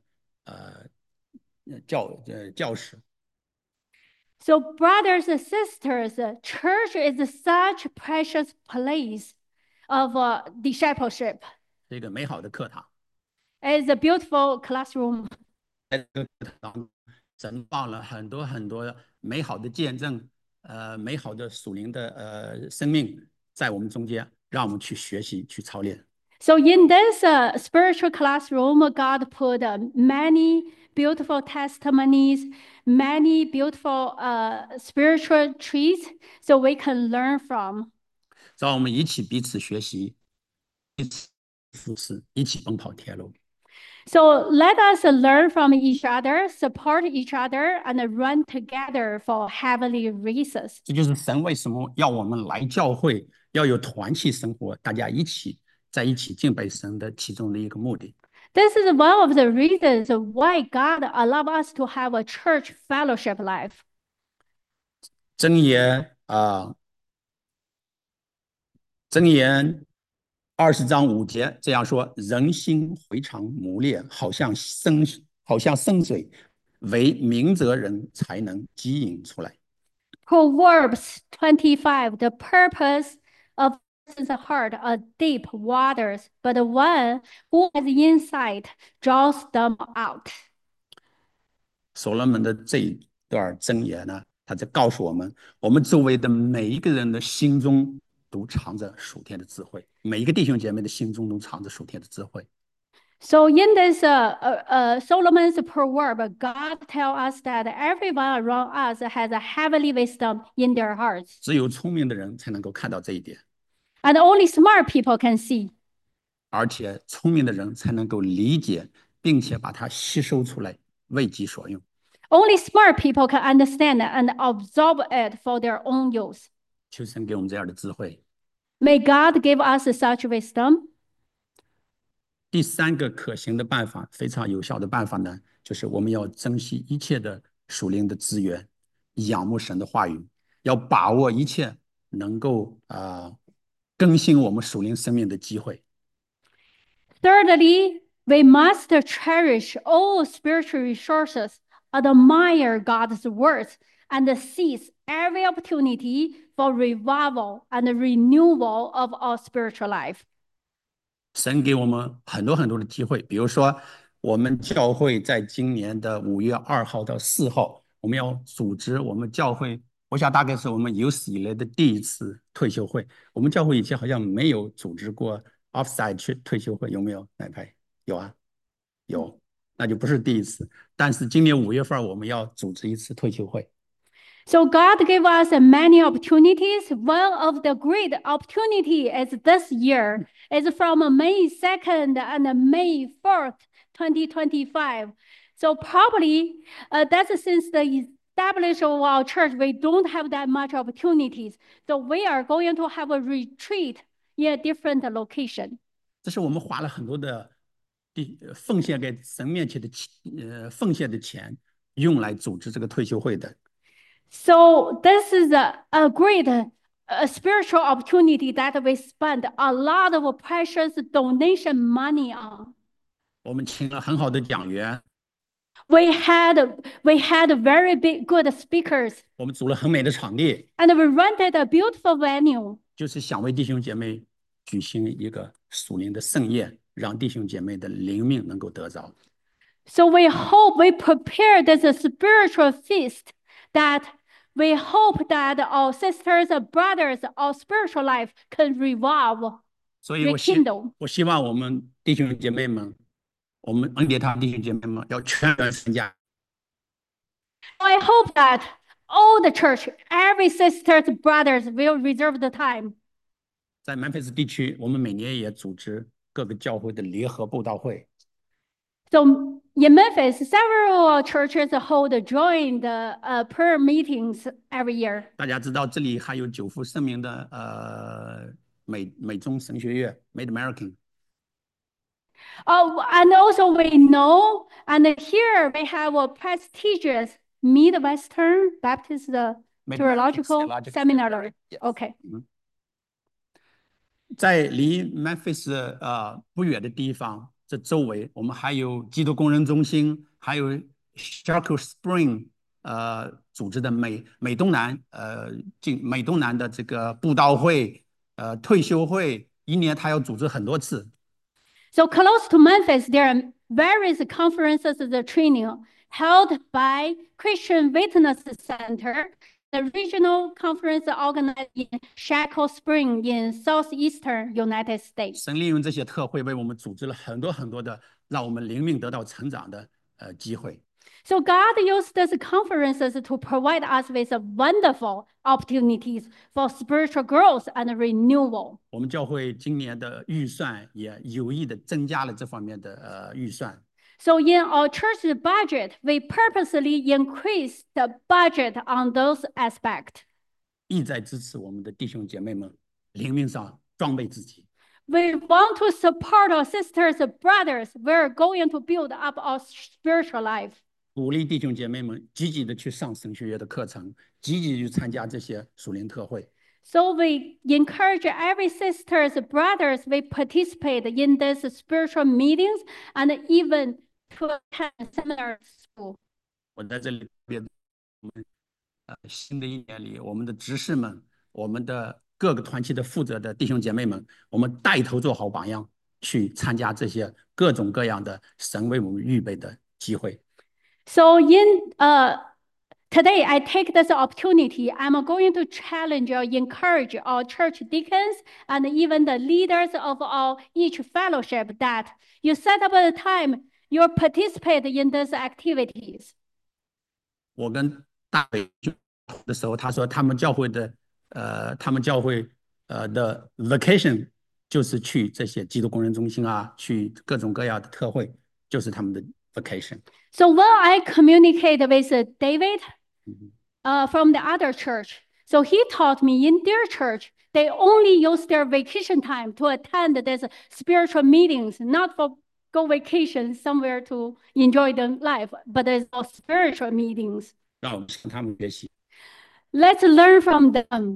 教室。 So brothers and sisters, church is such a precious place of discipleship. 是一个美好的课堂。 It's a beautiful classroom. 在这个课堂，神放了很多很多美好的见证，美好的属灵的生命在我们中间，让我们去学习、去操练。 So in this spiritual classroom, God put many beautiful testimonies, many beautiful spiritual trees, so we can learn from. 让我们一起彼此学习，彼此扶持，一起奔跑天路。 So let us learn from each other, support each other, and run together for heavenly races. 这就是神为什么要我们来教会，要有团契生活，大家在一起敬拜神的其中的一个目的。 This is one of the reasons why God allowed us to have a church fellowship life. 箴言20章5节这样说：人心回肠磨练，好像深水，唯明哲人才能汲引出来。 Proverbs 25, the purpose of person's heart are deep waters, but the one who has insight draws them out. 所罗门的这一段箴言呢，他在告诉我们，我们周围的每一个人的心中都藏着属天的智慧，每一个弟兄姐妹的心中都藏着属天的智慧。 So in this Solomon's proverb, God tells us that everyone around us has a heavenly wisdom in their hearts. 只有聪明的人才能够看到这一点， And only smart people can see. 而且聪明的人才能够理解，并且把它吸收出来，为己所用。 Only smart people can understand and absorb it for their own use. 求神给我们这样的智慧。 May God give us such wisdom. 第三个可行的办法，非常有效的办法呢，就是我们要珍惜一切的属灵的资源，仰慕神的话语，要把握一切能够更新我们属灵生命的机会。 Thirdly, we must cherish all spiritual resources, admire God's words, and seize every opportunity for revival and renewal of our spiritual life. 神给我们很多很多的机会，比如说我们教会在今年的5月2号到4号，我们要组织我们教会，我想大概是我们有史以来的第一次退休会。我们教会以前好像没有组织过 offsite 退休会，有没有？哪排？有啊，有，那就不是第一次。但是今年5月份我们要组织一次退休会。 So God gave us many opportunities. One of the great opportunity is this year. It's from May 2nd and May 4th, 2025. So probably that's since the establishment of our church, we don't have that much opportunities. So we are going to have a retreat in a different location. 这是我们花了很多的奉献给神面前的奉献的钱，用来组织这个退休会的。 So this is a great spiritual opportunity that we spend a lot of precious donation money on. 我们请了很好的讲员， We had very good speakers, 我们组了很美的场地， and we rented a beautiful venue. 就是想为弟兄姐妹举行一个属灵的盛宴，让弟兄姐妹的灵命能够得着。 So we hope we prepare this spiritual feast that we hope that our sisters and brothers, our spiritual life can revive, 所以 rekindle. 我希望我们弟兄姐妹们，我们恩典堂弟兄姐妹们要全员参加。 I hope that all the church, every sisters, brothers will reserve the time. 在南非斯地区，我们每年也组织各个教会的联合布道会。 So in Memphis, several churches hold joint prayer meetings every year. 大家知道，这里还有九福圣名的美中神学院 （Mid American）。 And also we know, and here we have a prestigious Midwestern Baptist Theological Seminary. Yes. Okay. 在离 Memphis 不远的地方，这周围我们还有基督工人中心，还有 Sharko Spring 组织的美东南的这个布道会退休会，一年他要组织很多次。 So close to Memphis, there are various conferences and training held by Christian Witness Center. The regional conference organized in Shackle Spring in southeastern United States. 神利用这些特会为我们组织了很多很多的让我们灵命得到成长的机会。 So God used these conferences to provide us with wonderful opportunities for spiritual growth and renewal. 我们教会今年的预算也有意的增加了这方面的预算。 So in our church budget, we purposely increased the budget on those aspects. 意在支持我们的弟兄姐妹们灵命上装备自己。 We want to support our sisters and brothers. We're going to build up our spiritual life. 鼓励弟兄姐妹们积极的去上神学院的课程，积极去参加这些属灵特会。 So we encourage every sisters, brothers, we participate in these spiritual meetings and even to attend seminar school. 我在这里特别，我们新的一年里，我们的执事们，我们的各个团契的负责的弟兄姐妹们，我们带头做好榜样，去参加这些各种各样的神为我们预备的机会。 So today I take this opportunity. I'm going to challenge or encourage our church deacons and even the leaders of our each fellowship that you set up a time, you participate in these activities. 我跟大伟的时候，他说他们教会的 vacation 就是去这些基督工人中心啊，去各种各样的特会，就是他们的 vacation。 So when I communicate with David from the other church, so he taught me in their church, they only use their vacation time to attend these spiritual meetings, not for go vacation somewhere to enjoy the life, but it's all spiritual meetings. 让我们向他们学习。 Let's learn from them.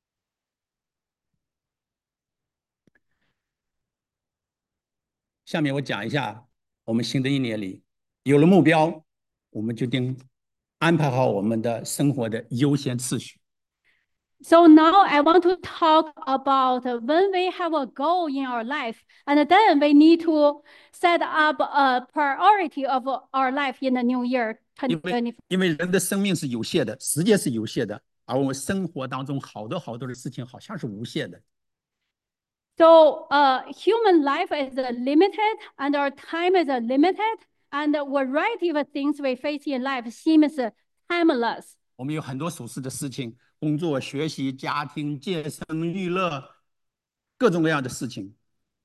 下面我讲一下我们新的一年里有了目标，我们决定安排好我们的生活的优先次序。 So now I want to talk about when we have a goal in our life, and then we need to set up a priority of our life in the new year 2024. 因为人的生命是有限的，时间是有限的，而我们生活当中好多好多的事情好像是无限的。 So human life is limited, and our time is limited, and a variety of things we face in life seems timeless. 我们有很多琐事的事情，工作、学习、家庭、健身、娱乐，各种各样的事情。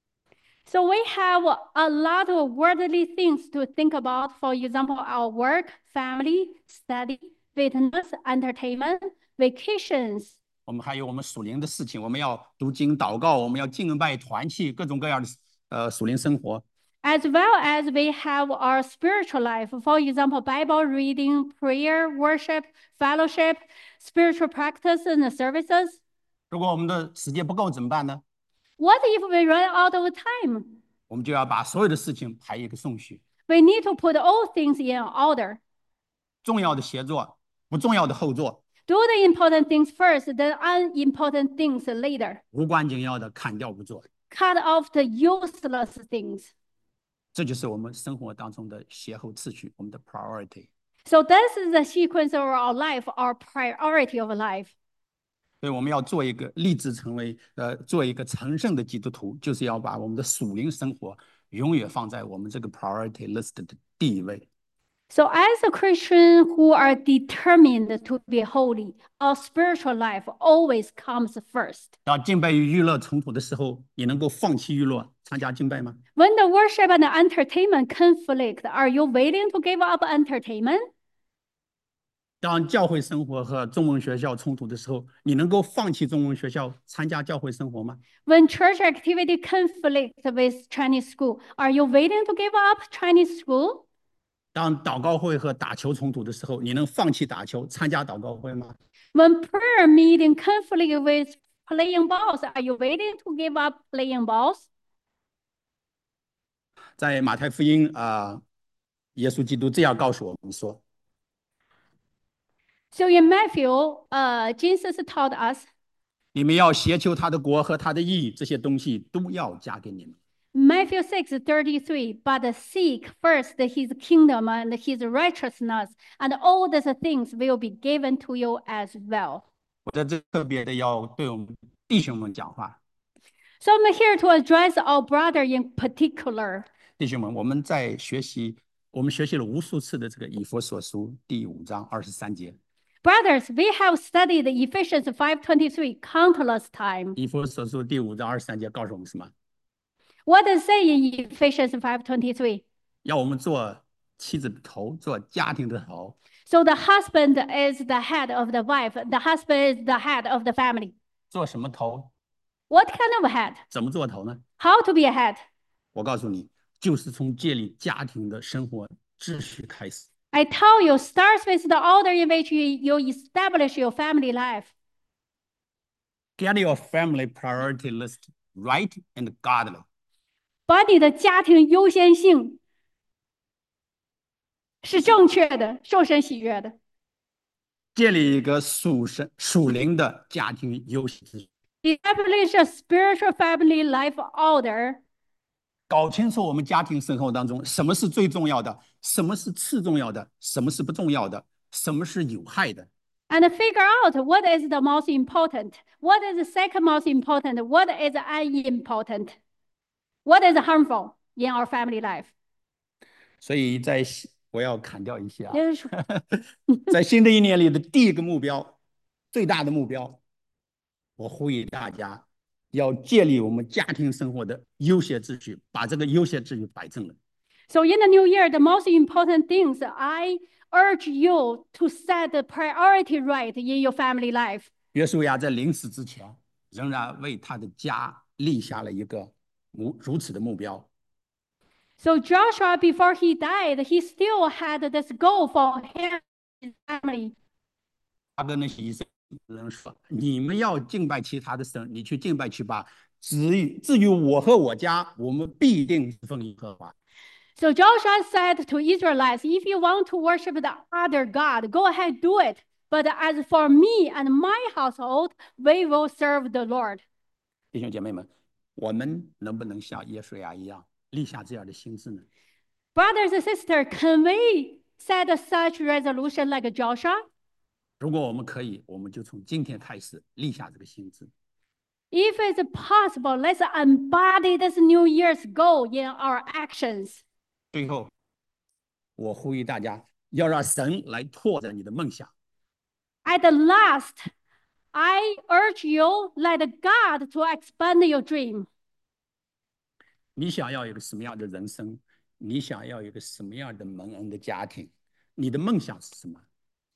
So we have a lot of worldly things to think about. For example, our work, family, study, fitness, entertainment, vacations. 我们还有我们属灵的事情，我们要读经、祷告，我们要敬拜团契，各种各样的属灵生活。 As well as we have our spiritual life. For example, Bible reading, prayer, worship, fellowship, spiritual practice, and services. 如果我们的时间不够怎么办呢？ What if we run out of time? 我们就要把所有的事情排一个顺序， We need to put all things in order. 重要的先做，不重要的后做， Do the important things first, then unimportant things later. 无关紧要的砍掉不做。 Cut off the useless things. 这就是我们生活当中的先后次序，我们的 priority。 So this is the sequence of our life, our priority of life. 所以我们要做一个立志成为做一个成圣的基督徒，就是要把我们的属灵生活永远放在我们这个 priority list 的第一位。 So as a Christian who are determined to be holy, our spiritual life always comes first. 当敬拜与娱乐冲突的时候，你能够放弃娱乐参加敬拜吗？ When the worship and the entertainment conflict, are you willing to give up entertainment? 当教会生活和中文学校冲突的时候，你能够放弃中文学校参加教会生活吗？ When church activity conflict with Chinese school, are you willing to give up Chinese school? 当祷告会和打球冲突的时候，你能放弃打球参加祷告会吗？ When prayer meeting conflict with playing balls, are you willing to give up playing balls? 在马太福音耶稣基督这样告诉我们说， So in Matthew, Jesus taught us, 你们要先求他的国和他的义，这些东西都要加给你们。 Matthew 6:33, but seek first his kingdom and his righteousness, and all these things will be given to you as well. 我在这特别的要对我们弟兄们讲话， So I'm here to address our brother in particular. 弟兄们，我们学习了无数次的这个以弗所书第5章23节。 Brothers, we have studied Ephesians 5:23 countless times. 以弗所书第5章23节告诉我们什么？ What does it say in Ephesians 5:23? 要我们做妻子的头，做家庭的头。 So the husband is the head of the wife. The husband is the head of the family. 做什么头？ What kind of head? 怎么做头呢？ How to be a head? 我告诉你，就是从建立家庭的生活秩序开始。 I tell you, starts with the order in which you establish your family life. Get your family priority list right and godly. 把你的家庭优先性是正确的，受神喜悦的。 建立一个属灵的家庭优先秩序。 establish a spiritual family life order, 搞清楚我们家庭生活当中什么是最重要的，什么是次重要的，什么是不重要的，什么是有害的。 and figure out what is the most important, what is the second most important, what is unimportant, what is harmful in our family life. 所以我要砍掉一些啊， 也就是说在新的一年里的第一个目标，最大的目标，我呼吁大家要建立我们家庭生活的优先秩序，把这个优先秩序摆正了。 So in the new year, the most important things I urge you to set the priority right in your family life. 约书亚在临死之前，仍然为他的家立下了一个如此的目标。 So Joshua, before he died, he still had this goal for him and his family. 他跟那些以色列人说：“你们要敬拜其他的神，你去敬拜去吧。至于我和我家，我们必定侍奉耶和华。” So Joshua said to Israelites, if you want to worship the other God, go ahead, do it. But as for me and my household, we will serve the Lord. 弟兄姐妹们，我们能不能像耶稣亚一样立下这样的心志呢？ Brothers and sisters, can we set such resolution like Joshua? 如果我们可以，我们就从今天开始立下这个心志。 If it's possible, let's embody this New Year's goal in our actions. 最后，我呼吁大家要让神来拓展你的梦想。 At the last, I urge you, let God to expand your dream. 你想要一个什么样的人生？你想要一个什么样的蒙恩的家庭？你的梦想是什么？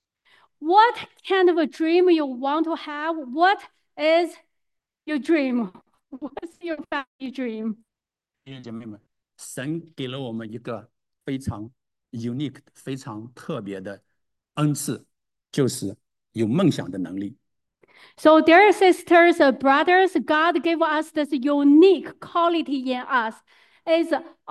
What kind of a dream you want to have? What is your dream? What's your family dream? 弟兄姐妹们，神给了我们一个非常 unique、非常特别的恩赐，就是有梦想的能力。 So, dear sisters and brothers, God gave us this unique quality in us. Is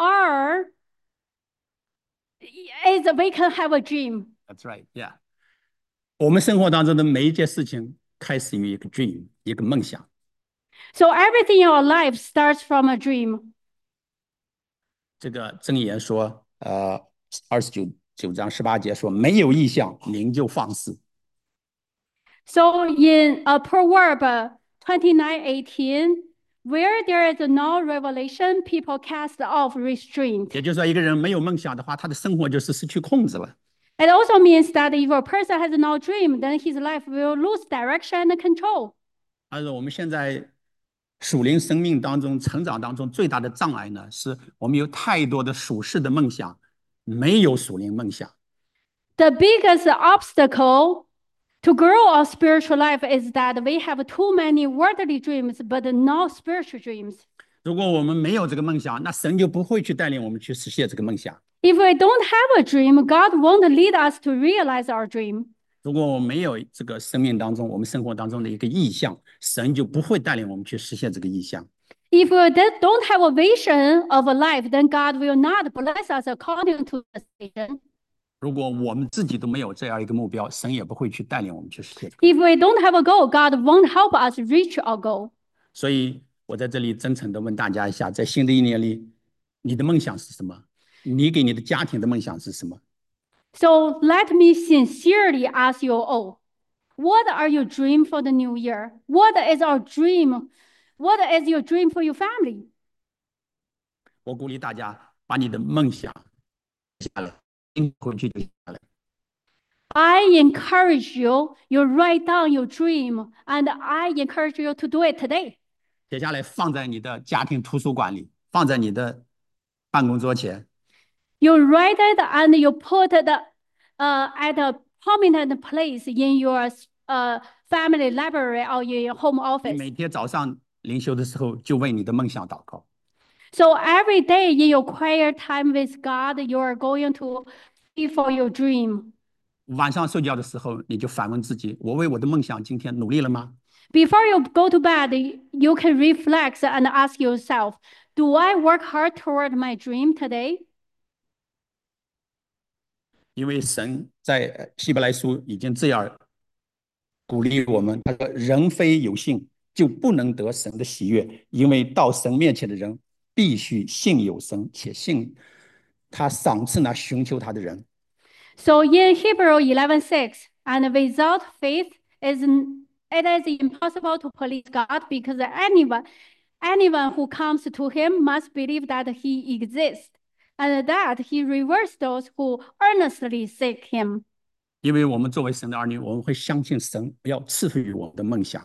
we can have a dream. That's right, yeah. 我们生活当中的每一件事情开始于一个 dream，一个梦想。 So everything in our life starts from a dream. 这个箴言说29章18节说，没有意向，灵就放肆。 So in Proverb 29:18, where there is no revelation, people cast off restraint. 也就是说，一个人没有梦想的话，他的生活就是失去控制了。 It also means that if a person has no dream, then his life will lose direction and control. 而我们现在属灵生命当中、成长当中最大的障碍呢，是我们有太多的属世的梦想，没有属灵梦想。 The biggest obstacle to grow our spiritual life is that we have too many worldly dreams, but no spiritual dreams. 如果我们没有这个梦想，那神就不会去带领我们去实现这个梦想。 If we don't have a dream, God won't lead us to realize our dream. 如果我们没有这个生命当中、我们生活当中的一个意向，神就不会带领我们去实现这个意向。 If we don't have a vision of a life, then God will not bless us according to the vision. 如果我们自己都没有这样一个目标，神也不会去带领我们去实现。 If we don't have a goal, God won't help us reach our goal. 所以我在这里真诚的问大家一下，在新的一年里，你的梦想是什么？你给你的家庭的梦想是什么？ So let me sincerely ask you all, what are your dream for the new year? What is our dream? What is your dream for your family? 我鼓励大家把你的梦想写下来，回去就写下来。 I encourage you, you write down your dream, and I encourage you to do it today. 写下来放在你的家庭图书馆里，放在你的办公桌前。 You write it and you put it at a prominent place in your family library or in your home 你 office. 每天早上灵修的时候，就为你的梦想祷告。 So every day in your quiet time with God, you are going to pray for your dream. 晚上睡觉的时候，你就反问自己：我为我的梦想今天努力了吗？ Before you go to bed, you can reflect and ask yourself, do I work hard toward my dream today? 因为神在希伯来书已经这样鼓励我们，他说：人非有信， 就不能得神的喜悦，因为到神面前的人必须信有神，且信他赏赐那寻求他的人。 So in Hebrew 11:6, and without faith it is impossible to please God, because anyone who comes to him must believe that he exists, and that he rewards those who earnestly seek him. 因为我们作为神的儿女，我们会相信神要赐福于我们的梦想。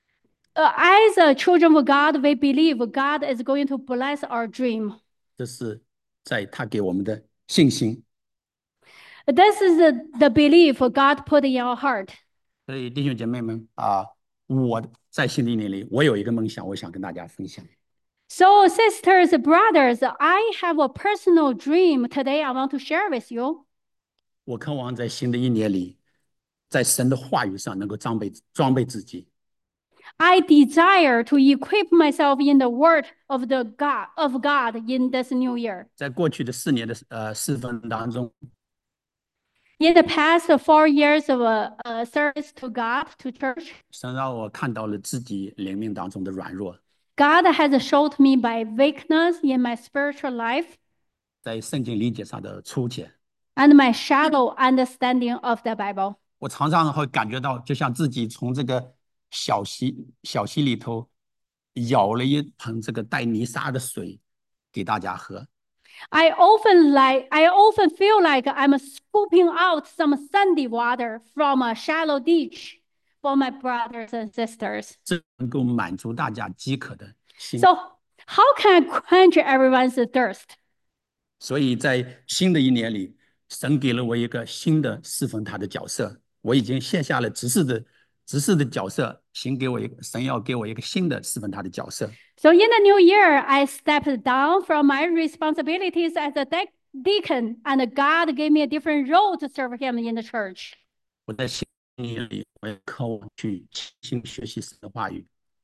As children of God, we believe God is going to bless our dream. 这是在他给我们的信心。 This is the belief God put in our heart. 所以弟兄姐妹们啊，我在新的一年里，我有一个梦想，我想跟大家分享。 So, sisters, brothers, I have a personal dream today I want to share with you. 我渴望在新的一年里，在神的话语上能够装备自己。 I desire to equip myself in the word of God in this new year. 在过去的4年的侍奉当中， In the past 4 years of service to God, to church, 神让我看到了自己灵命当中的软弱， God has showed me my weakness in my spiritual life 在圣经理解上的粗浅。 and my shallow understanding of the Bible. 我常常会感觉到，就像自己从这个小溪里头舀了一盆这个带泥沙的水给大家喝。 I often feel like I'm scooping out some sandy water from a shallow ditch for my brothers and sisters. 这能够满足大家饥渴的心。 So how can I quench everyone's thirst? 所以在新的一年里，神给了我一个新的侍奉他的角色。我已经卸下了执事的角色，神要给我一个新的侍奉他的角色。 So in the new year, I stepped down from my responsibilities as a deacon, and God gave me a different role to serve Him in the church. 我在新的一年里，我也渴望去倾心学习神的话语。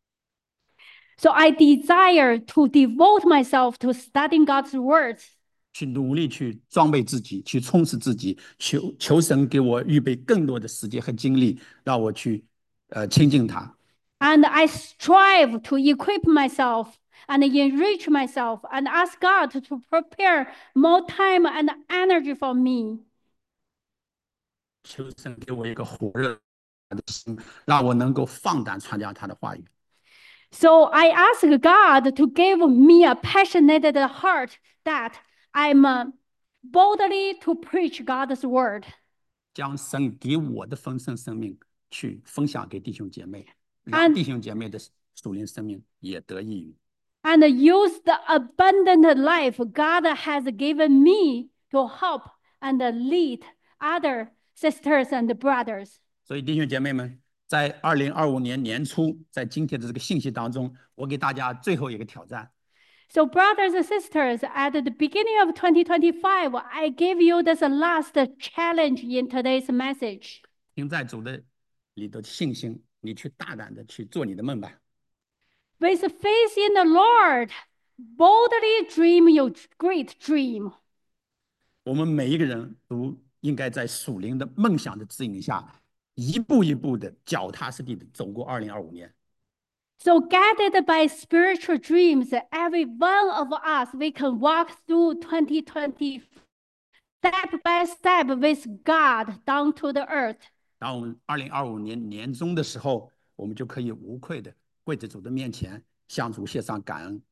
So I desire to devote myself to studying God's words. 去努力去装备自己，去充实自己，求神给我预备更多的时间和精力，让我去亲近他。 And I strive to equip myself and enrich myself and ask God to prepare more time and energy for me. 求神给我一个火热的心，让我能够放胆传讲他的话语。 So I ask God to give me a passionate heart that I'm boldly to preach God's word. 将神给我的丰盛生命去分享给弟兄姐妹，让弟兄姐妹的属灵生命也得益于。 And use the abundant life God has given me to help and lead other sisters and brothers. 所以弟兄姐妹们，在2025年年初，在今天的这个信息当中，我给大家最后一个挑战。 So, brothers and sisters, at the beginning of 2025, I gave you this last challenge in today's message. 凭在主的里头的信心，你去大胆的去做你的梦吧。 With faith in the Lord, boldly dream your great dream. 我们每一个人都应该在属灵的梦想的指引下，一步一步的脚踏实地的走过2025年。 So, guided by spiritual dreams, every one of us, we can walk through 2020 step by step with God down to the earth. 当我们2025年年终的时候，我们就可以无愧的跪在主的面前，向主献上感恩。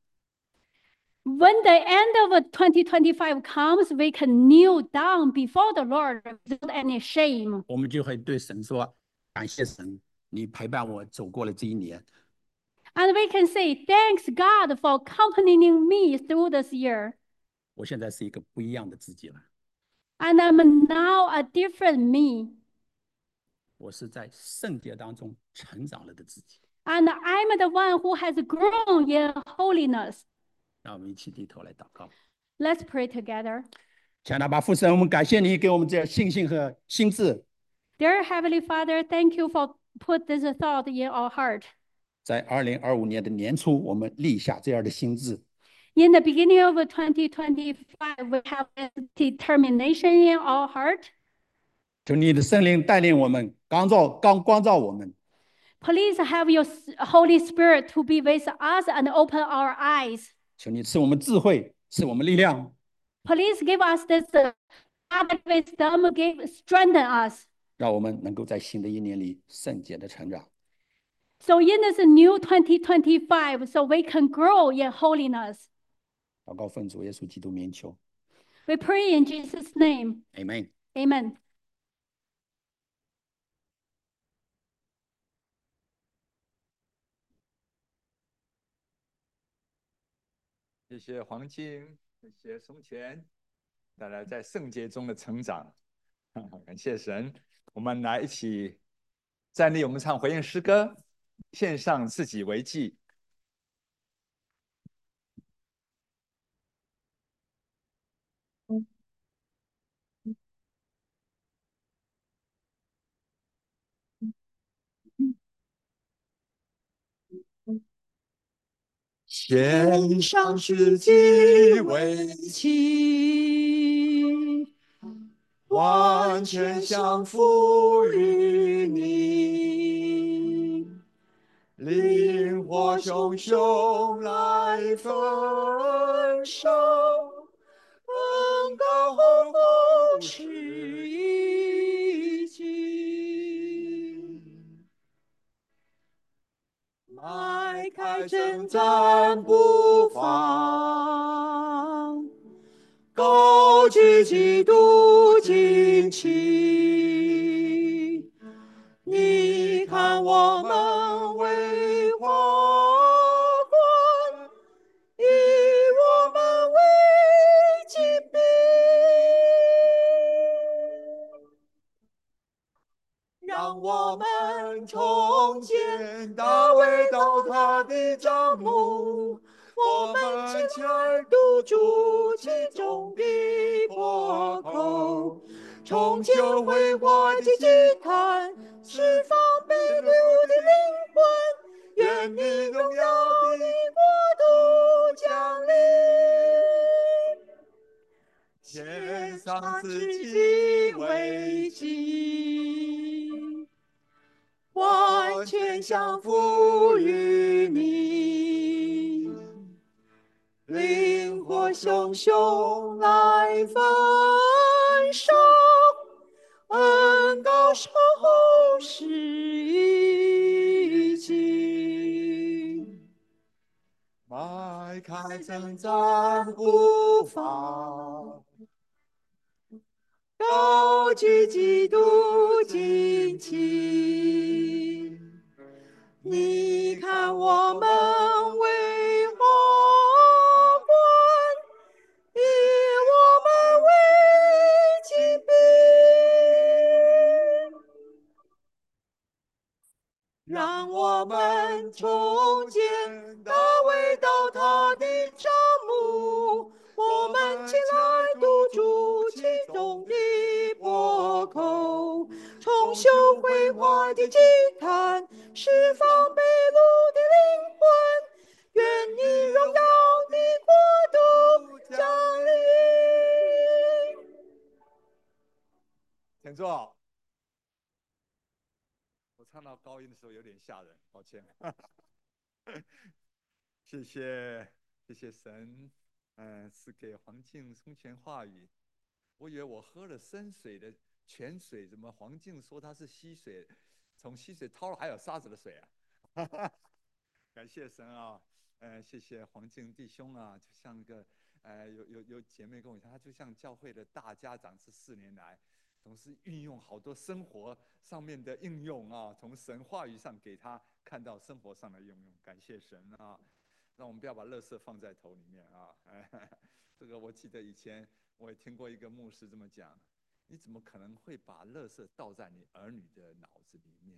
When the end of 2025 comes, we can kneel down before the Lord without any shame. 我们就会对神说：“感谢神，你陪伴我走过了这一年。 And we can say, thanks God for accompanying me through this year. 我现在是一个不一样的自己了， And I'm now a different me. 我是在圣洁当中成长了的自己。” And I'm the one who has grown in holiness. 让我们一起低头来祷告。 Let's pray together. 亲爱的阿爸父神，我们感谢你给我们这样信心和心智， Dear Heavenly Father, thank you for put this thought in our heart. 在2025年的年初，我们立下这样的心智， In the beginning of 2025, we have this determination in our heart. 求你的圣灵带领我们，光照我们， Please have your Holy Spirit to be with us and open our eyes. 求你赐我们智慧，赐我们力量， Please give us this wisdom, strengthen us. 让我们能够在新的一年里圣洁的成长。 So in this new 2025, so we can grow in holiness. 祷告奉主耶稣基督名求 We pray in Jesus' name. ，Amen。 Amen. 谢谢黄静，谢谢松前，带来在圣洁中的成长，感谢神。我们来一起站立，我们唱回应诗歌，献上自己为祭。献上自己为祭，完全降服于你，灵火熊熊来焚烧，恩高厚厚是一经。迈开征战步伐，高举基督旌旗。你看我们为皇冠，以我们为精兵。让我们重建大卫到他的帐幕，我们起来堵住其中的破口，重修毁坏的祭坛，释放被掳的灵魂，愿你荣耀的国度降临。献上自己为祭，完全降服于你，灵火熊熊来焚烧，恩高守候是一经。迈开征战步伐，高举基督旌旗。你看我们为皇冠，以我们为精兵。让我们重建大卫到他的帐幕，我们起来堵住其中的破口，重修毁坏的祭坛，释放被掳的灵魂，愿你荣耀的国度降临。请坐。我唱到高音的时候有点吓人，抱歉。谢谢神，赐给黄静松泉话语。我以为我喝了生水的泉水，怎么黄静说它是溪水，从溪水掏了还有沙子的水啊？感谢神啊，谢谢黄静弟兄啊，就像个有姐妹跟我讲，他就像教会的大家长，这4年来。总是运用好多生活上面的应用啊，从神话语上给他看到生活上的应用，感谢神啊！让我们不要把垃圾放在头里面啊！这个我记得以前我也听过一个牧师这么讲：你怎么可能会把垃圾倒在你儿女的脑子里面？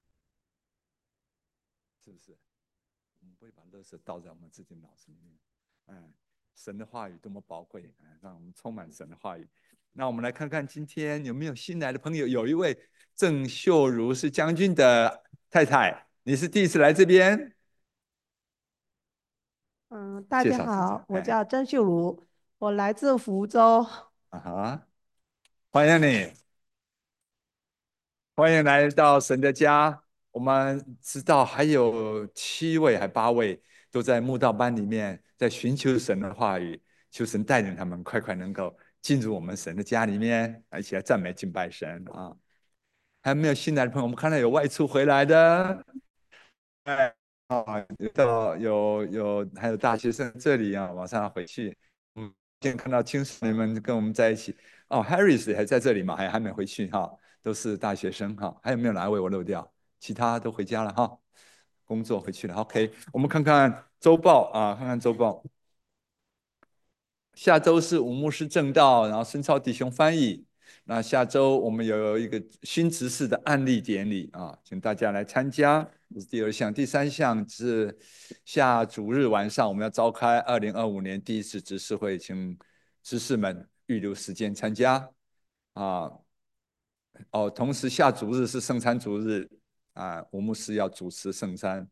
是不是？我们不会把垃圾倒在我们自己脑子里面。神的话语多么宝贵，让我们充满神的话语。那我们来看看今天有没有新来的朋友。有一位郑秀如是将军的太太，你是第一次来这边？ 大家好，我叫郑秀如，我来自福州。 欢迎你，欢迎来到神的家。 我们知道还有7位还8位都在慕道班里面，在寻求神的话语，求神带领他们快快能够进入我们神的家里面，一起来赞美敬拜神啊！还有没有新来的朋友？我们看到有外出回来的，哎啊，还有大学生这里啊，马上要回去。今天看到青少年们跟我们在一起。哦，Harris 还在这里吗？还没回去哈，都是大学生哈。还有没有哪一位我漏掉？其他都回家了哈，工作回去了。OK，我们看看周报啊，看看周报。下周是武牧师正道，然后申超弟兄翻译。那下周我们有一个新执事的案例典礼啊，请大家来参加。这是第2项，第3项是下主日晚上我们要召开2025年第1次执事会，请执事们预留时间参加啊。哦，同时下主日是圣餐主日啊，吴牧师要主持圣餐，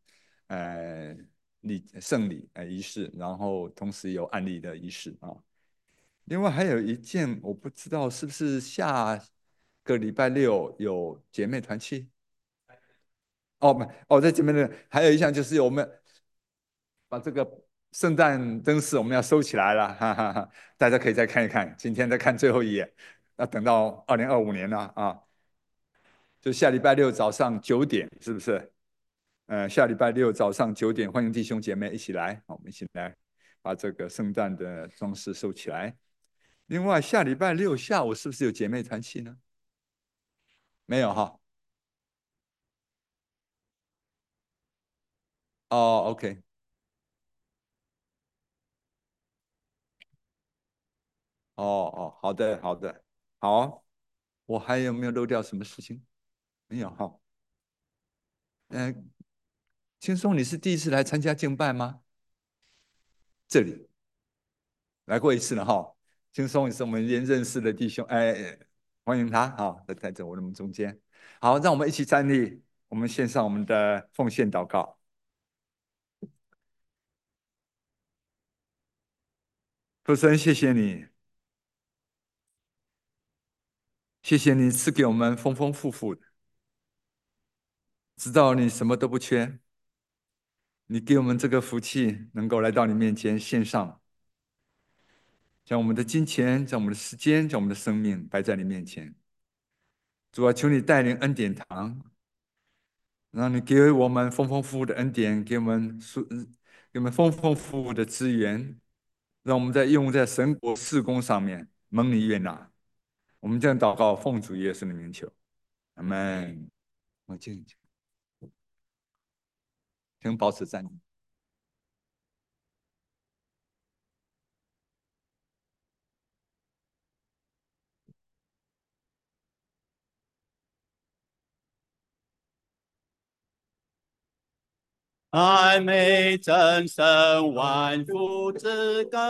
圣礼仪式，然后同时有案例的仪式啊。另外还有一件，我不知道是不是下个礼拜六有姐妹团契？哦，没，哦，在姐妹的还有一项就是我们把这个圣诞灯饰我们要收起来了，哈哈哈。大家可以再看一看，今天再看最后一页，要等到2025年了啊。就下礼拜六早上9点，是不是？下礼拜六早上9点，欢迎弟兄姐妹一起来，我们一起来把这个圣诞的装饰收起来。另外，下礼拜六下午是不是有姐妹团契呢？没有哈。哦，OK，哦哦，好的好的，好，我还有没有漏掉什么事情？没有哈。轻松，你是第一次来参加敬拜吗？这里来过一次了哈。轻松也是我们认识的弟兄，欢迎他哈，在我们中间。好，让我们一起站立，我们献上我们的奉献祷告。父神，谢谢你，谢谢你赐给我们丰丰富富的，知道你什么都不缺，你给我们这个福气，能够来到你面前献上，将我们的金钱，将我们的时间，将我们的生命摆在你面前。主啊，求你带领恩典堂，让你给我们丰丰富富的恩典，给我们丰丰富富的资源，让我们用在神国事工上面，蒙你悦纳。我们这样祷告，奉主耶稣的名求，阿门。我敬，请保持站立。 爱美真神万福之根，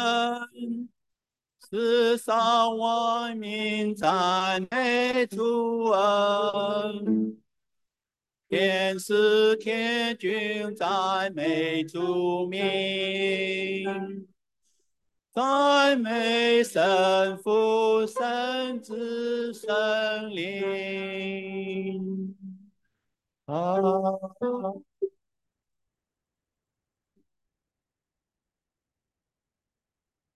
世上万民赞美主恩，天使天君赞美主名，赞美神父、神子、神灵。啊。